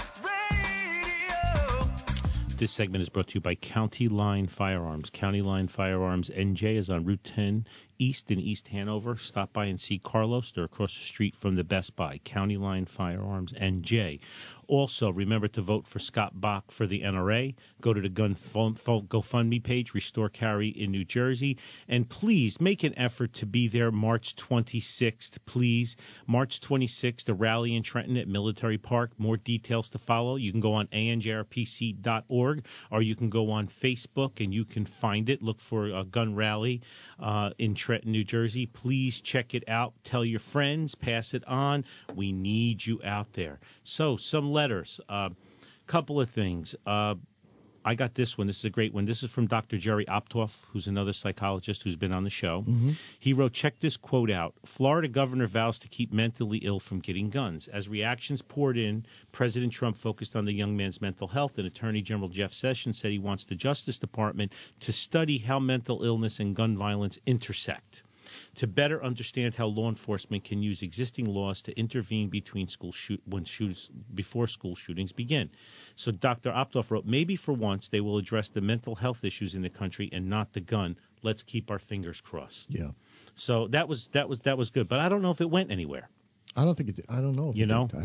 Radio. This segment is brought to you by County Line Firearms. County Line Firearms NJ is on Route 10 East in East Hanover. Stop by and see Carlos. They're across the street from the Best Buy. County Line Firearms NJ. Also, remember to vote for Scott Bach for the NRA. Go to the GoFundMe page, Restore Carry in New Jersey. And please make an effort to be there March 26th, please. March 26th, a rally in Trenton at Military Park. More details to follow. You can go on anjrpc.org or you can go on Facebook and you can find it. Look for a gun rally in Trenton, New Jersey. Please check it out. Tell your friends. Pass it on. We need you out there. So, some letters. Couple of things. I got this one. This is a great one. This is from Dr. Jerry Optoff, who's another psychologist who's been on the show. Mm-hmm. He wrote, check this quote out. Florida governor vows to keep mentally ill from getting guns. As reactions poured in, President Trump focused on the young man's mental health, and Attorney General Jeff Sessions said he wants the Justice Department to study how mental illness and gun violence intersect, to better understand how law enforcement can use existing laws to intervene between before school shootings begin. So Dr. Optoff wrote, maybe for once they will address the mental health issues in the country and not the gun. Let's keep our fingers crossed. Yeah. So that was good, but I don't know if it went anywhere. I don't think it. I don't know. You know,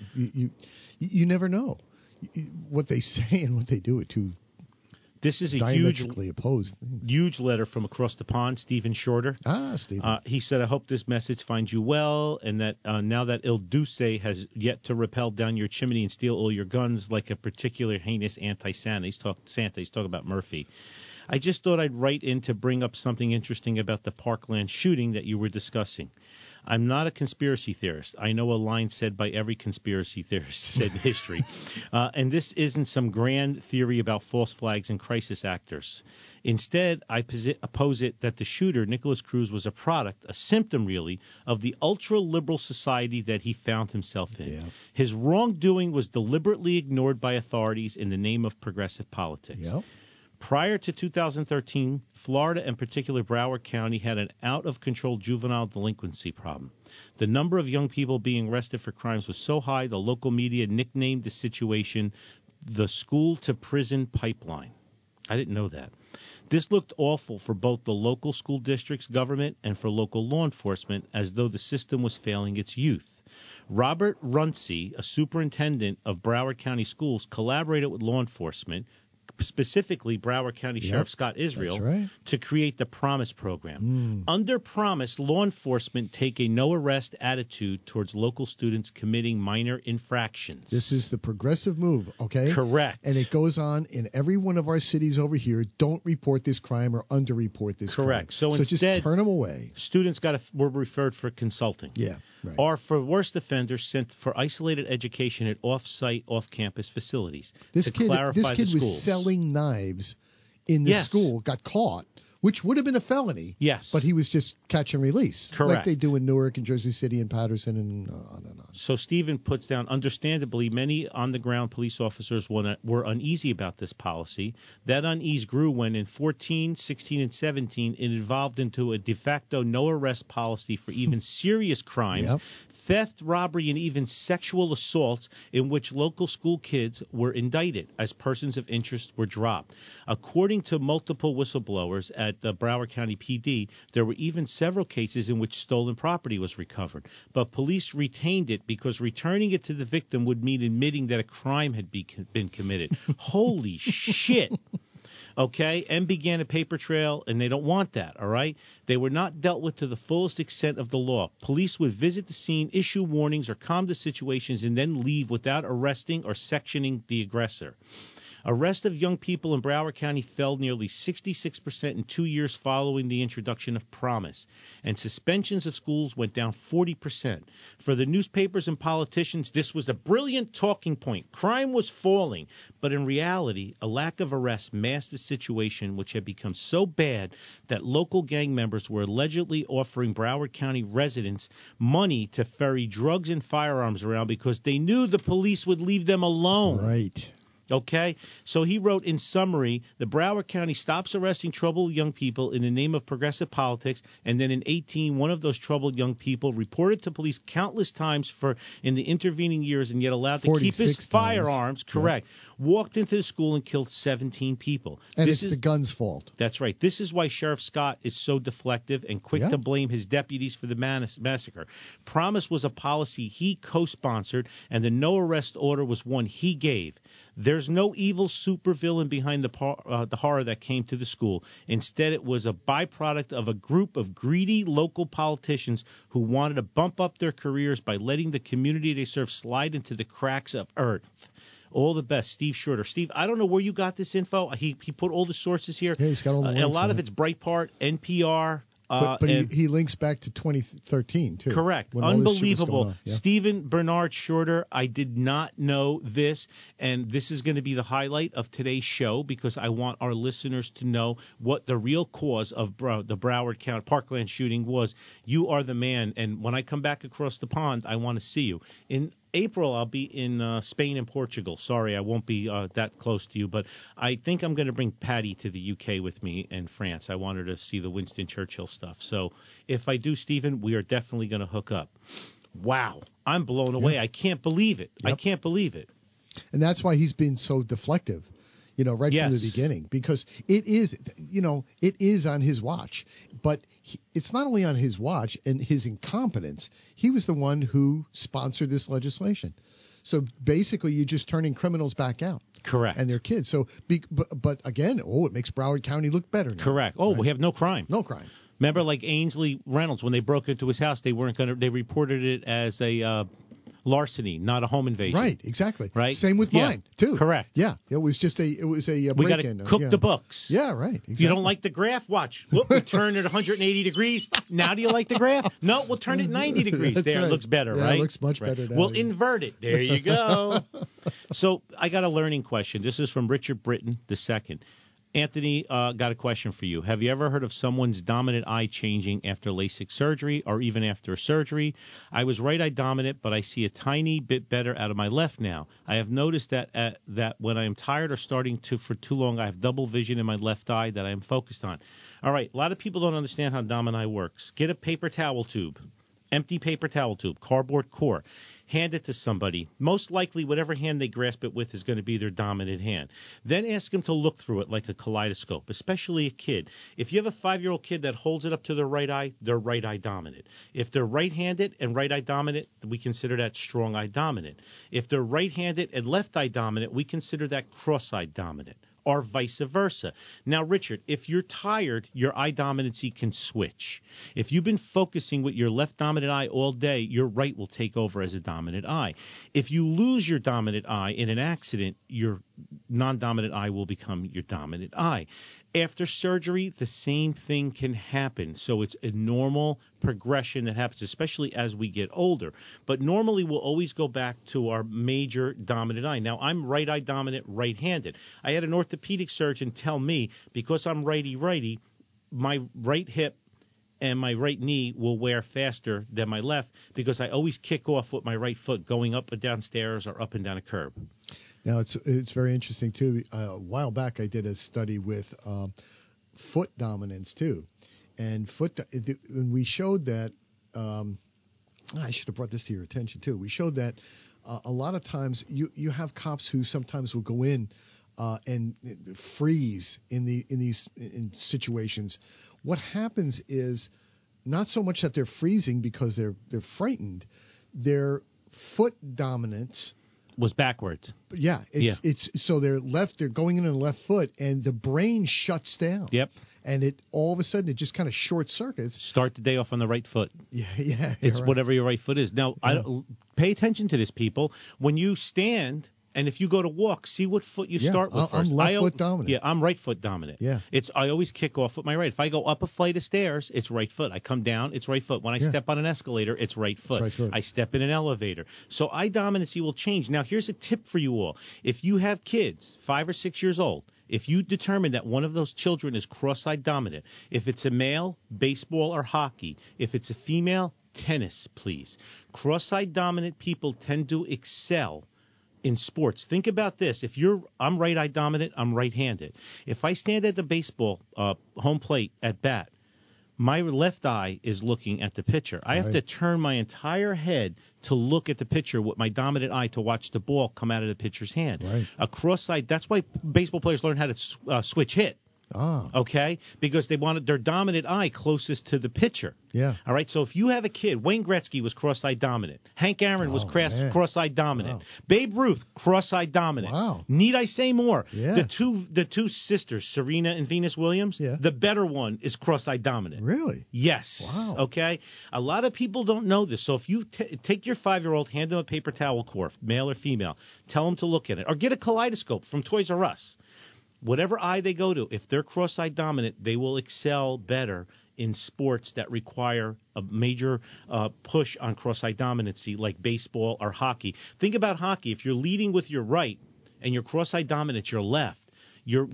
you never know what they say and what they do it to. This is a diametrically opposed things. Huge letter from across the pond, Stephen Shorter. Stephen. He said, I hope this message finds you well, and that now that Il Duce has yet to rappel down your chimney and steal all your guns like a particular heinous anti-Santa. He's talking about Murphy. I just thought I'd write in to bring up something interesting about the Parkland shooting that you were discussing. I'm not a conspiracy theorist. I know a line said by every conspiracy theorist said in history. And this isn't some grand theory about false flags and crisis actors. Instead, I posit that the shooter, Nicholas Cruz, was a product, a symptom really, of the ultra-liberal society that he found himself in. Yeah. His wrongdoing was deliberately ignored by authorities in the name of progressive politics. Yep. Prior to 2013, Florida, and particularly Broward County, had an out-of-control juvenile delinquency problem. The number of young people being arrested for crimes was so high, the local media nicknamed the situation the school-to-prison pipeline. I didn't know that. This looked awful for both the local school districts, government, and for local law enforcement, as though the system was failing its youth. Robert Runcie, a superintendent of Broward County Schools, collaborated with law enforcement, specifically Broward County Sheriff Scott Israel, that's right. to create the Promise program. Under Promise, law enforcement take a no-arrest attitude towards local students committing minor infractions. This is the progressive move, okay? Correct. And it goes on in every one of our cities over here. Don't report this crime or underreport this Correct. crime. So just instead, turn them away. Students were referred for consulting. Yeah, right. Or for worst offenders, sent for isolated education at off-site, off-campus facilities. This to kid clarify was the schools. selling knives in the school, got caught, which would have been a felony. Yes. But he was just catch and release. Correct. Like they do in Newark and Jersey City and Patterson and on and on. So Stephen puts down, understandably, many on-the-ground police officers were uneasy about this policy. That unease grew when in 14, 16, and 17, it evolved into a de facto no-arrest policy for even serious crimes, theft, robbery, and even sexual assaults in which local school kids were indicted as persons of interest were dropped. According to multiple whistleblowers at the Broward County PD, there were even several cases in which stolen property was recovered. But police retained it because returning it to the victim would mean admitting that a crime had been committed. Holy shit. Okay, and began a paper trail, and they don't want that, all right? They were not dealt with to the fullest extent of the law. Police would visit the scene, issue warnings, or calm the situations, and then leave without arresting or sectioning the aggressor. Arrest of young people in Broward County fell nearly 66% in 2 years following the introduction of Promise, and suspensions of schools went down 40%. For the newspapers and politicians, this was a brilliant talking point. Crime was falling, but in reality, a lack of arrests masked the situation, which had become so bad that local gang members were allegedly offering Broward County residents money to ferry drugs and firearms around because they knew the police would leave them alone. Right. Okay, so he wrote, in summary, the Broward County stops arresting troubled young people in the name of progressive politics, and then in 18, one of those troubled young people reported to police countless times in the intervening years and yet allowed to keep his firearms, walked into the school and killed 17 people. And it's the gun's fault. That's right. This is why Sheriff Scott is so deflective and quick to blame his deputies for the massacre. Promise was a policy he co-sponsored, and the no-arrest order was one he gave. There's no evil supervillain behind the horror that came to the school. Instead, it was a byproduct of a group of greedy local politicians who wanted to bump up their careers by letting the community they serve slide into the cracks of earth. All the best, Steve Shorter. Steve, I don't know where you got this info. He put all the sources here. Yeah, he's got all the links. A lot of it's Breitbart, NPR. But he links back to 2013, too. Correct. Unbelievable. Stephen Bernard Shorter, I did not know this, and this is going to be the highlight of today's show because I want our listeners to know what the real cause of the Broward County Parkland shooting was. You are the man, and when I come back across the pond, I want to see you. In April, I'll be in Spain and Portugal. Sorry, I won't be that close to you, but I think I'm going to bring Patty to the UK with me and France. I want her to see the Winston Churchill stuff. So if I do, Stephen, we are definitely going to hook up. Wow, I'm blown away. I can't believe it. I can't believe it. And that's why he's been so deflective. From the beginning, because it is on his watch. But it's not only on his watch and his incompetence. He was the one who sponsored this legislation. So basically, you're just turning criminals back out. Correct. And their kids. So, but again, it makes Broward County look better now. Correct. Oh, right? We have no crime. No crime. Remember, like Ainsley Reynolds, when they broke into his house, they reported it as a larceny, not a home invasion. Right, exactly. Right. Same with mine too. Correct. Yeah, it was a we got to cook the books. Yeah, right. Exactly. You don't like the graph? Watch. Whoop, we turn it 180 degrees. Now do you like the graph? No, we'll turn it 90 degrees. There, right. It looks better, yeah, right? It looks much better now. We'll invert it. There you go. So I got a learning question. This is from Richard Britton II. Anthony, got a question for you. Have you ever heard of someone's dominant eye changing after LASIK surgery or even after surgery? I was right eye dominant, but I see a tiny bit better out of my left now. I have noticed that when I am tired or starting for too long, I have double vision in my left eye that I am focused on. All right, a lot of people don't understand how dominant eye works. Get a paper towel tube, empty paper towel tube, cardboard core. hand it to somebody. Most likely, whatever hand they grasp it with is going to be their dominant hand. Then ask them to look through it like a kaleidoscope, especially a kid. If you have a 5-year-old kid that holds it up to their right eye, they're right eye dominant. If they're right-handed and right eye dominant, we consider that strong eye dominant. If they're right-handed and left eye dominant, we consider that cross-eye dominant, or vice versa. Now, Richard, if you're tired, your eye dominancy can switch. If you've been focusing with your left dominant eye all day, your right will take over as a dominant eye. If you lose your dominant eye in an accident, your non-dominant eye will become your dominant eye. After surgery, the same thing can happen. So it's a normal progression that happens, especially as we get older. But normally we'll always go back to our major dominant eye. Now, I'm right eye dominant, right-handed. I had an orthopedic surgeon tell me, because I'm righty-righty, my right hip and my right knee will wear faster than my left because I always kick off with my right foot going up and down stairs or up and down a curb. Now, it's very interesting, too. A while back, I did a study with foot dominance, too. And we showed that I should have brought this to your attention, too. We showed that a lot of times you have cops who sometimes will go in and freeze in these situations. What happens is not so much that they're freezing because they're frightened. Their foot dominance was backwards. Yeah, it's so they're going in on the left foot, and the brain shuts down. Yep. And it all of a sudden it just kind of short circuits. Start the day off on the right foot. Yeah. It's right. Whatever your right foot is. Now, pay attention to this, people. When you stand, and if you go to walk, see what foot you start with first. I'm left foot dominant. Yeah, I'm right foot dominant. Yeah. I always kick off with my right. If I go up a flight of stairs, it's right foot. I come down, it's right foot. When I step on an escalator, it's right foot. Right foot. I step in an elevator. So eye dominancy will change. Now, here's a tip for you all. If you have kids, 5 or 6 years old, if you determine that one of those children is cross-eye dominant, if it's a male, baseball or hockey, if it's a female, tennis, please. Cross-eye dominant people tend to excel in sports. Think about this. I'm right eye dominant, I'm right-handed. If I stand at the baseball home plate at bat, my left eye is looking at the pitcher. I have to turn my entire head to look at the pitcher with my dominant eye to watch the ball come out of the pitcher's hand. Right. A cross-eye, that's why baseball players learn how to switch hit. Okay? Because they wanted their dominant eye closest to the pitcher. Yeah. All right? So if you have a kid, Wayne Gretzky was cross-eye dominant. Hank Aaron was cross-eye dominant. Wow. Babe Ruth, cross-eye dominant. Wow. Need I say more? Yeah. The two sisters, Serena and Venus Williams, the better one is cross-eye dominant. Really? Yes. Wow. Okay? A lot of people don't know this. So if you take your 5-year-old, hand them a paper towel cord, male or female, tell them to look at it. Or get a kaleidoscope from Toys R Us. Whatever eye they go to, if they're cross-eye dominant, they will excel better in sports that require a major push on cross-eye dominancy, like baseball or hockey. Think about hockey. If you're leading with your right and you're cross-eye dominant, your left, your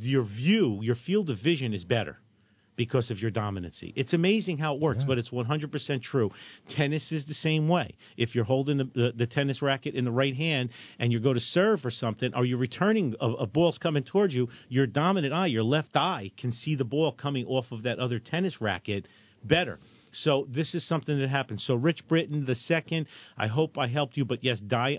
field of vision is better because of your dominancy. It's amazing how it works, but it's 100% true. Tennis is the same way. If you're holding the tennis racket in the right hand and you go to serve or something, or you're returning a ball's coming towards you, your dominant eye, your left eye, can see the ball coming off of that other tennis racket better. So this is something that happens. So Rich Britton II, I hope I helped you. But yes, eye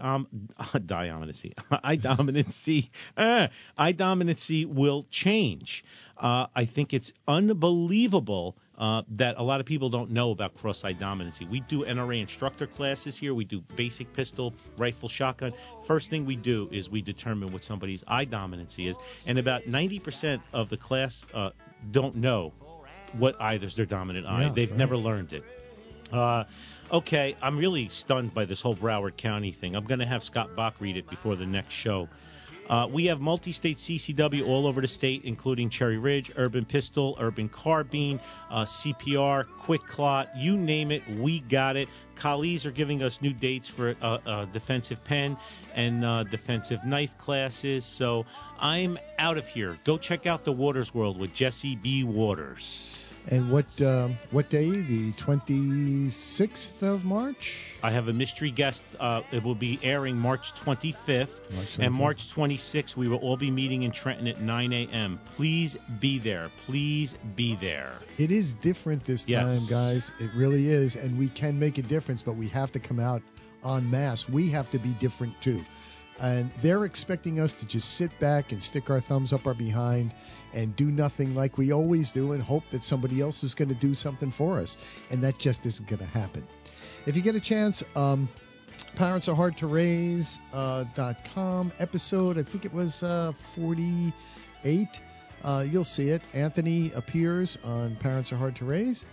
dominancy will change. I think it's unbelievable that a lot of people don't know about cross-eye dominancy. We do NRA instructor classes here. We do basic pistol, rifle, shotgun. First thing we do is we determine what somebody's eye dominancy is. And about 90% of the class don't know what either's their dominant eye. They've never learned it. Okay, I'm really stunned by this whole Broward County thing. I'm going to have Scott Bach read it before the next show. We have multi-state CCW all over the state, including Cherry Ridge, Urban Pistol, Urban Carbine, CPR, Quick Clot, you name it, we got it. Collies are giving us new dates for defensive pen and defensive knife classes. So I'm out of here. Go check out the Waters World with Jesse B. Waters. And what day? The 26th of March? I have a mystery guest. It will be airing March 25th. And March 26th, we will all be meeting in Trenton at 9 a.m. Please be there. Please be there. It is different this time, guys. It really is. And we can make a difference, but we have to come out en masse. We have to be different too. And they're expecting us to just sit back and stick our thumbs up our behind and do nothing like we always do and hope that somebody else is going to do something for us. And that just isn't going to happen. If you get a chance, ParentsAreHardToRaise.com episode, I think it was 48. You'll see it. Anthony appears on Parents Are Hard to Raise.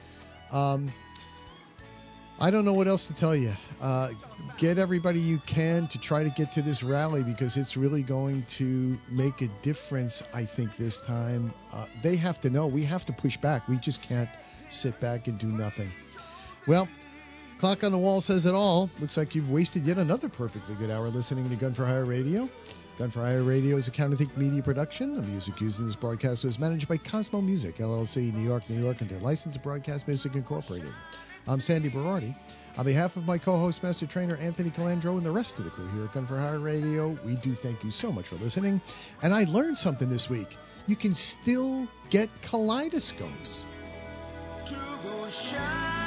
I don't know what else to tell you. Get everybody you can to try to get to this rally because it's really going to make a difference, I think, this time. They have to know. We have to push back. We just can't sit back and do nothing. Well, clock on the wall says it all. Looks like you've wasted yet another perfectly good hour listening to Gun for Hire Radio. Gun for Hire Radio is a Counterthink media production. The music used in this broadcast is managed by Cosmo Music, LLC, New York, New York, and their licensed Broadcast Music Incorporated. I'm Sandy Berardi. On behalf of my co-host, Master Trainer Anthony Calandro, and the rest of the crew here at Gun for Hire Radio, we do thank you so much for listening. And I learned something this week. You can still get kaleidoscopes. To go shine.